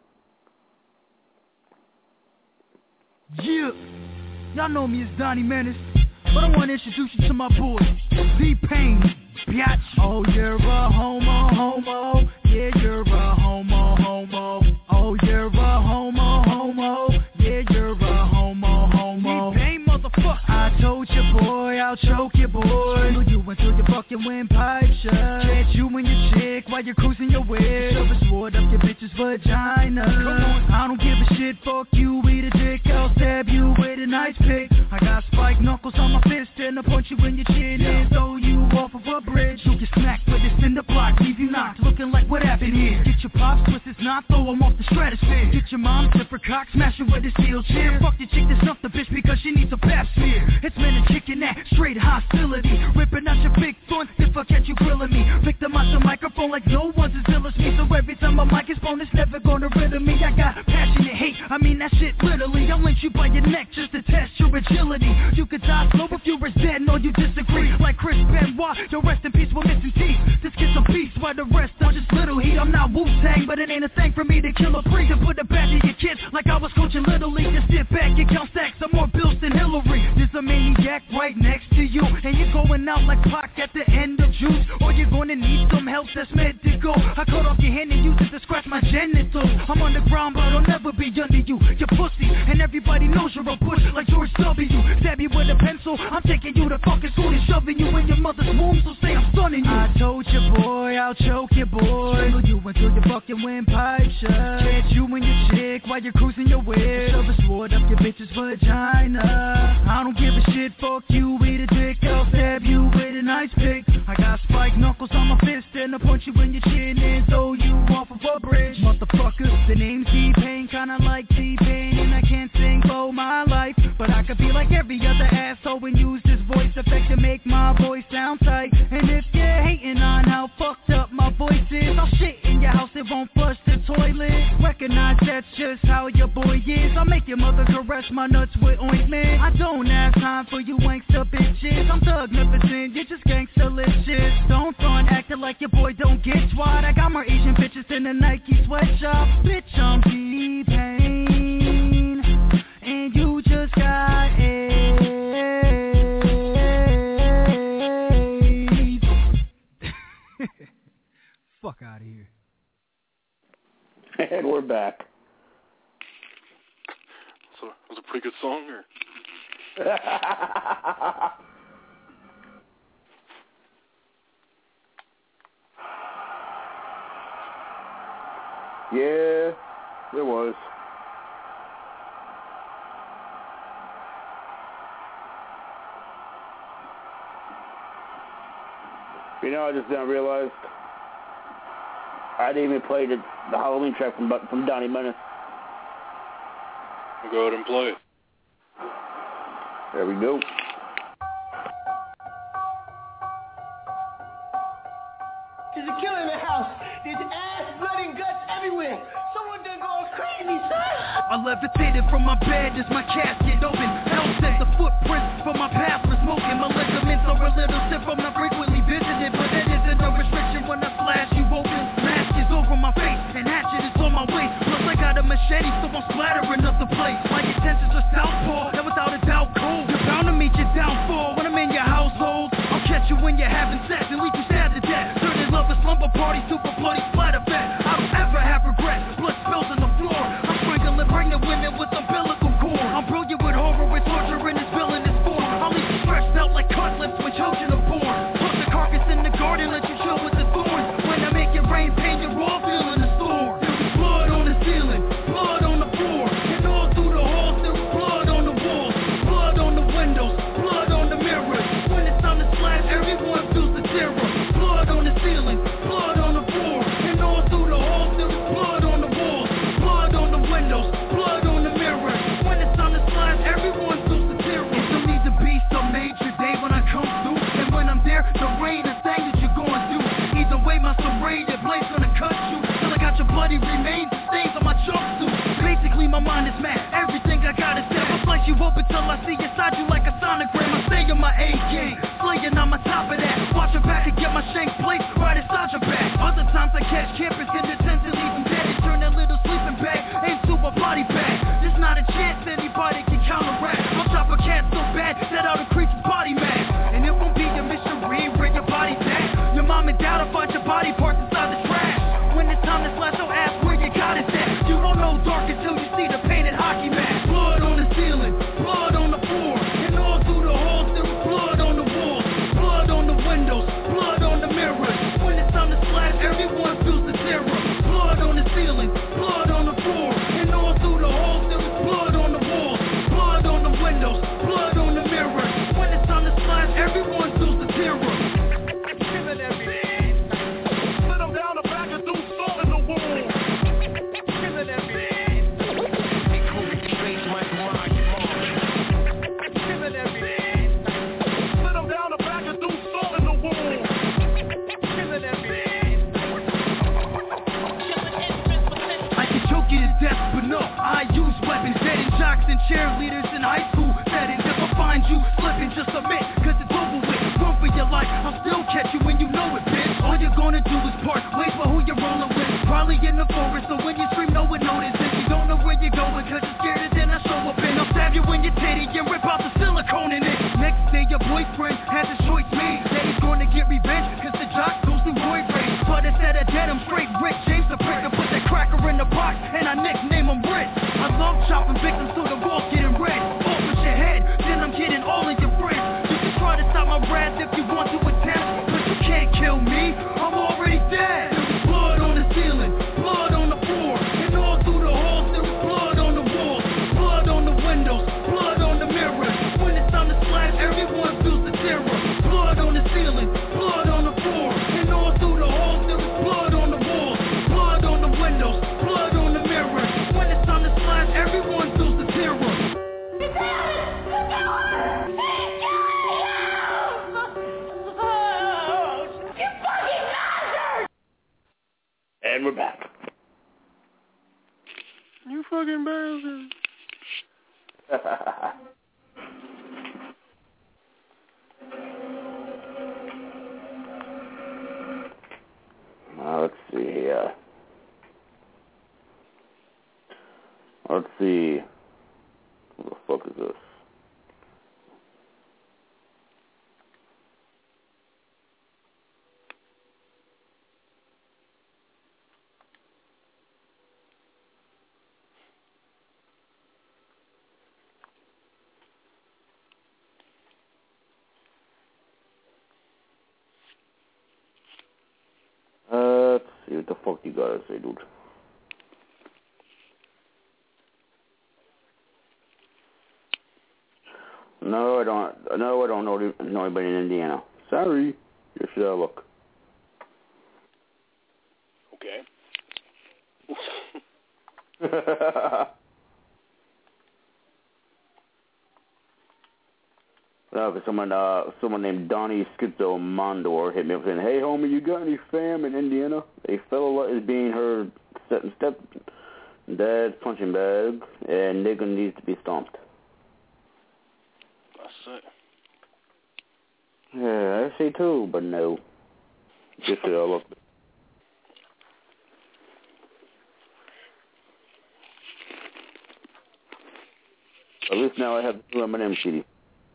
Yeah, y'all know me as Donnie Menace, but I want to introduce you to my boy, D-Pain, biatch. Oh, you're a homo. Yeah, you're a homo. Oh, you're a homo. Yeah, you're a homo. D-Pain, motherfucker. I told you, boy, I'll choke you, boy. You until your fucking windpipe shut. Catch you and your chick while you're cruising your way. Shove a sword up your bitch's vagina. I don't give a shit, fuck you, eat a dick. I'll stab you with a nice pick. I got spiked knuckles on my fist and I'll punch you in your chin and throw you off of a bridge. You get smacked with this in the block, leave you knocked, looking like what happened here. Get your pops twisted, not throw them off the stratosphere. Get your mom zipper cock, smash her with a steel chair. Fuck your chick that snuffed the bitch because she needs a pap smear. It's men and chicken that straight hostility, ripping out your big thorn if I catch you grilling me. Victimize the microphone like no one's as ill as me. So every time my mic is blown, it's never gonna rid of me. I got passionate hate, I mean that shit literally. I'll lynch you by your neck just to test your agility. You could die slow if you were dead, no you disagree. Like Chris Benoit, yo rest in peace, we're missing teeth. This kid's a beast, while the rest are just little heat. I'm not Wu-Tang, but it ain't a thing for me to kill a priest and put it back to your kids like I was coaching Little League. Just sit back and count stacks of more bills than Hillary. There's a maniac right next to you, and you're going out like Pac at the end of June. Or you're gonna need some help that's meant to go. I cut off your hand and use it to scratch my genitals. I'm on the ground, but I'll never be under you. You're pussy, and everybody knows you're a push like George W. Stab you with a pencil, I'm taking you to fucking school and shoving you in your mother's womb, so say I'm stunning you. I told you, boy, I'll choke you, boy. Strangle you until your fucking windpipe shut. Catch you and your chick while you're cruising your way. Shove a sword up your bitch's vagina. I don't give a shit, fuck you, eat a dick. I'll stab you with a nice pick. I got spiked knuckles on my fist and I'll punch you in your chin and throw you off of a bridge. Motherfucker, the name's T-Pain, kinda like T-Pain, and I can't sing for my life, but I could be like every other asshole and use this voice effect to make my voice sound tight. And if you're hating on how fucked up my voice is, I'll shit in your house, it won't flush the toilet. Recognize that's just how your boy is. I'll make your mother caress my nuts with ointment. I don't have time for you wankster bitches. I'm thug-nificent, you're just gangsta-licious. Don't front acting like your boy don't get swat. I got more Asian bitches than a Nike sweatshop. Bitch, I'm T-Pain, and you just got AIDS. Fuck out of here. And we're back. So, it was a pretty good song, or? Yeah, there was. You know, I just didn't realize I didn't even play the Halloween track from Donnie Menace. We'll go ahead and play it. There we go. There's a killer in the house. There's ass, blood, and guts everywhere. Someone I levitated from my bed as my casket open. Hell said the footprints from my past were smoking. My ligaments are a little stiff, I'm not frequently visited, but that isn't a restriction when I slash you open. Mask is over my face and hatchet is on my waist. Plus I got a machete, so I'm splattering up the place. My intentions are southpaw, and without a doubt cold. You're bound to meet your downfall when I'm in your household. I'll catch you when you're having sex and leave you sad to death. Turning love a slumber party, super bloody splatter fest. I don't ever have regret, blood spills on the floor. I'm strangling pregnant women with umbilical cord. I'm brilliant with horror, with torture in this villain is form. I'll leave you stretched out like cutlets when children are born. Put the carcass in the garden, let you chill with the thorns. When I make it rain, pain, you're all feeling the storm. There was blood on the ceiling, blood on the floor, and all through the halls there was blood on the walls, blood on the windows, blood on the mirrors. When it's time to splash, everyone feels the terror. Blood on the ceiling, blood on the floor, and all through the halls there was blood on the walls, blood on the windows, blood on the mirrors. When it's time to splash, everyone feels the terror. It don't need to be some major day when I come through, and when I'm there, the rain is thing that you're going through. Either way, my serrated blade's gonna cut you till I got your bloody remains and stains on my jumpsuit. Basically, my mind is mad. Everything I got is dead. I'll slice you open till I see inside you like a sonogram. I stay on my A game, slaying on my top of that. Watch your back and get my shank placed right inside your back. Other times I catch campers in the tent to leave them dead and turn that little sleeping bag into a body bag. There's not a chance anybody can counteract. I'll chop a cat so bad that I'll decrease his body mass. And it won't be a mystery where your body's at. Your mom and dad will find your body parts inside the trash. When it's time to slash, I'll ask where you got it at. You don't know dark until you see the painted hockey mask. Blood on the ceiling, blood on the floor, and all through the halls there was blood on the walls, blood on the windows, blood on the mirrors. When it's time to splash, everyone feels the terror. Blood on the ceiling, blood on the floor, and all through the halls there was blood on the walls, blood on the windows, blood on the mirrors. When it's time to splash, everyone feels the terror. Killing everything. Sit them down the back and do salt in the wall. Killing everything. Killing everything. Sit them down the back and do salt in the wall. Killing everything. I can choke you to death, but no, I use weapons. Dead in jocks and cheerleaders in high school settings. If I find you slipping, just admit, cause it's over with. Run for your life, I'll still catch you when you know it, bitch. All you're gonna do is park, wait for who you're rolling with. Probably in the forest, so when you scream, no one notices. You don't know where you're going, cause you're scared, and then I show up and I'll stab you in your titty and rip out the silicone in it. Next day, your boyfriend has a choice made. That he's gonna get revenge, cause the jock goes through roid rage. But instead of dead, I'm straight Rick James the prick. I put that cracker in the box, and I nickname him Ritz. I love chopping victims so the walls getting red. Off with your head, then I'm getting all of your friends. You can try to stop my wrath if you want to attempt, but you can't kill me, I'm already dead. There was blood on the ceiling, blood on the floor, and all through the halls there was blood on the walls, blood on the windows, blood on the mirrors. When it's time to splash, everyone feels the terror. Blood on the ceiling, blood on the floor, and all through the halls there was blood on the walls, blood on the windows, blood on the mirrors. When it's time to splash, everyone feels the terror. And we're back. You fucking bastard. Let's see here. Let's see. What the fuck is this? Let's see what the fuck you gotta say, dude. No, I don't know anybody in Indiana. Sorry. You should have a look. Okay. Someone named Donnie Schizo Mondor hit me up saying, "Hey, homie, you got any fam in Indiana? A fellow is being heard Dad's punching bag, and nigga needs to be stomped. That's it. Yeah, I see too, but no. Just look. At least now I have the new Eminem CD.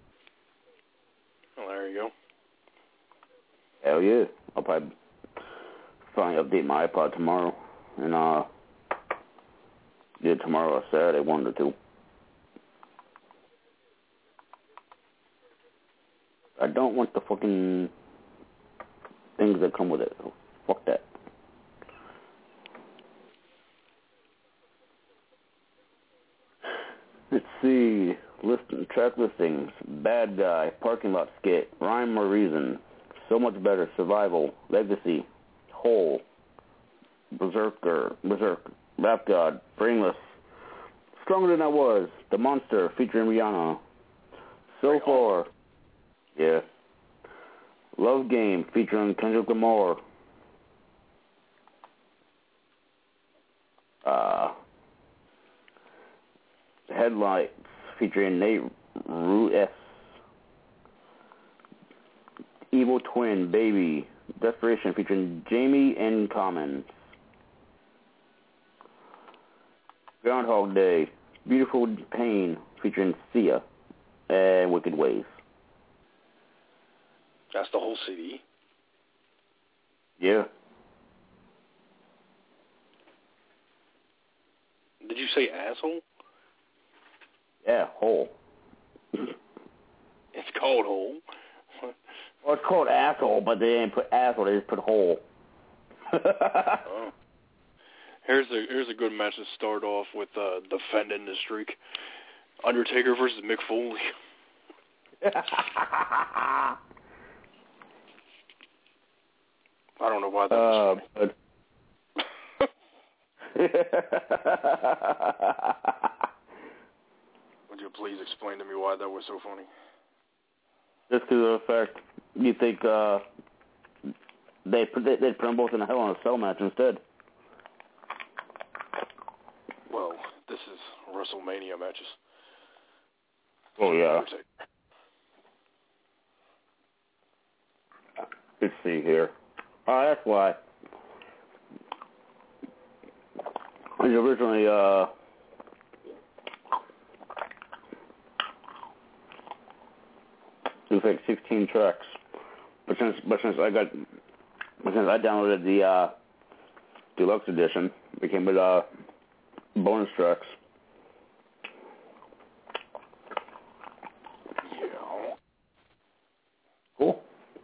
Well, there you go. Hell yeah. I'll probably finally update my iPod tomorrow. And, yeah, tomorrow or Saturday, 1 to 2. I don't want the fucking things that come with it. So fuck that. Let's see. Track listings. Bad Guy. Parking Lot Skit. Rhyme or Reason. So Much Better. Survival. Legacy. Hole. Berserk. Rap God. Brainless. Stronger Than I Was. The Monster featuring Rihanna. So Far. Yeah. Love Game featuring Kendrick Lamar. Headlights featuring Nate Ruess. Evil Twin, Baby. Desperation featuring Jamie N. Commons. Groundhog Day. Beautiful Pain featuring Sia. And Wicked Ways. That's the whole CD? Yeah. Did you say asshole? Yeah, Hole. It's called Hole. Well, it's called Asshole, but they didn't put asshole, they just put Hole. Oh. Here's a good match to start off with defending the streak. Undertaker versus Mick Foley. I don't know why that was funny. Would you please explain to me why that was so funny? Just because of the fact you think they'd put them both in a Hell in a Cell match instead. Well, this is WrestleMania matches. Oh, yeah. Let's see here. Oh, that's why. It was originally, it was like 16 tracks. But since I downloaded the deluxe edition, it became with bonus tracks. Yeah. Cool.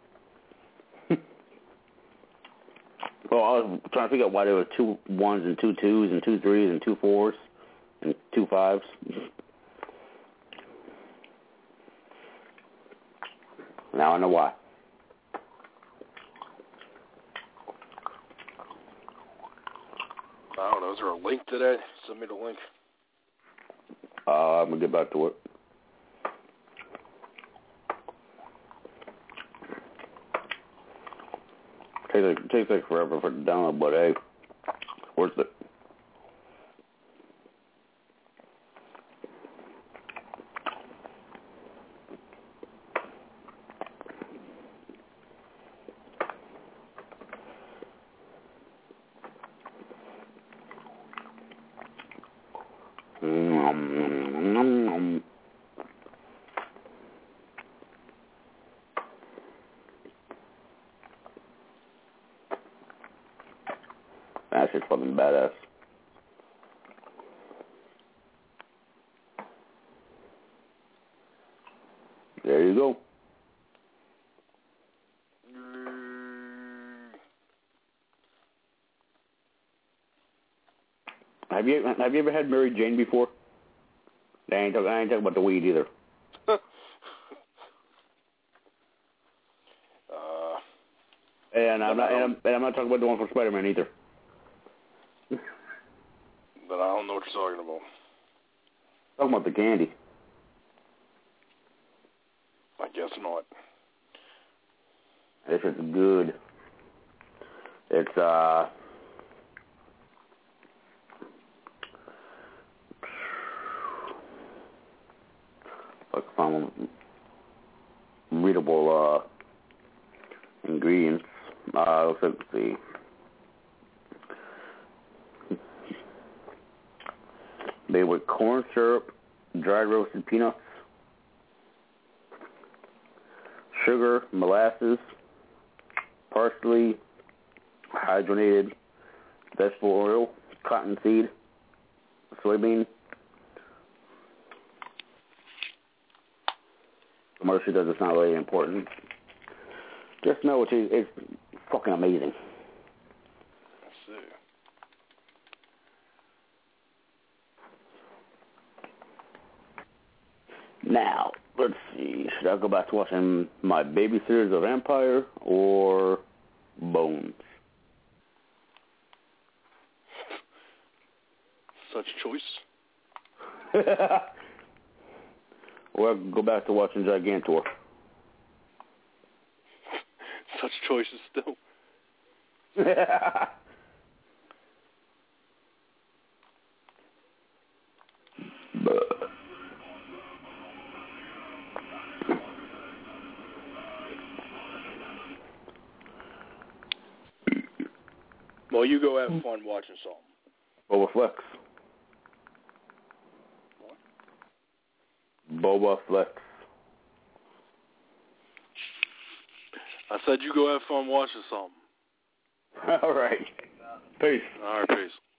Well, I was trying to figure out why there were 2 1s and 2 2s and 2 3s and 2 4s and 2 5s. Now I know why. I don't know. Is there a link to that? Send me the link. I'm going to get back to it. Takes like forever for it to download, but hey, it's worth it. That shit's fucking badass. There you go. Have you ever had Mary Jane before? I ain't talking about the weed either. And I'm not talking about the one from Spider-Man either. But I don't know what you're talking about. Talking about the candy. I guess not. This is good. It's found readable ingredients. Let's see. Made with corn syrup, dried roasted peanuts, sugar, molasses, parsley, hydrogenated vegetable oil, cottonseed, soybean. Some other shit does it's not really important. Just know it's fucking amazing. Let's see. Now, let's see. Should I go back to watching my Babysitters of Empire or Bones? Such choice. Or I can go back to watching Gigantor. Such choices still. Well, you go have fun watching something. Boba Flex. What? Boba Flex. I said you go have fun watching something. All right. Peace. All right, peace.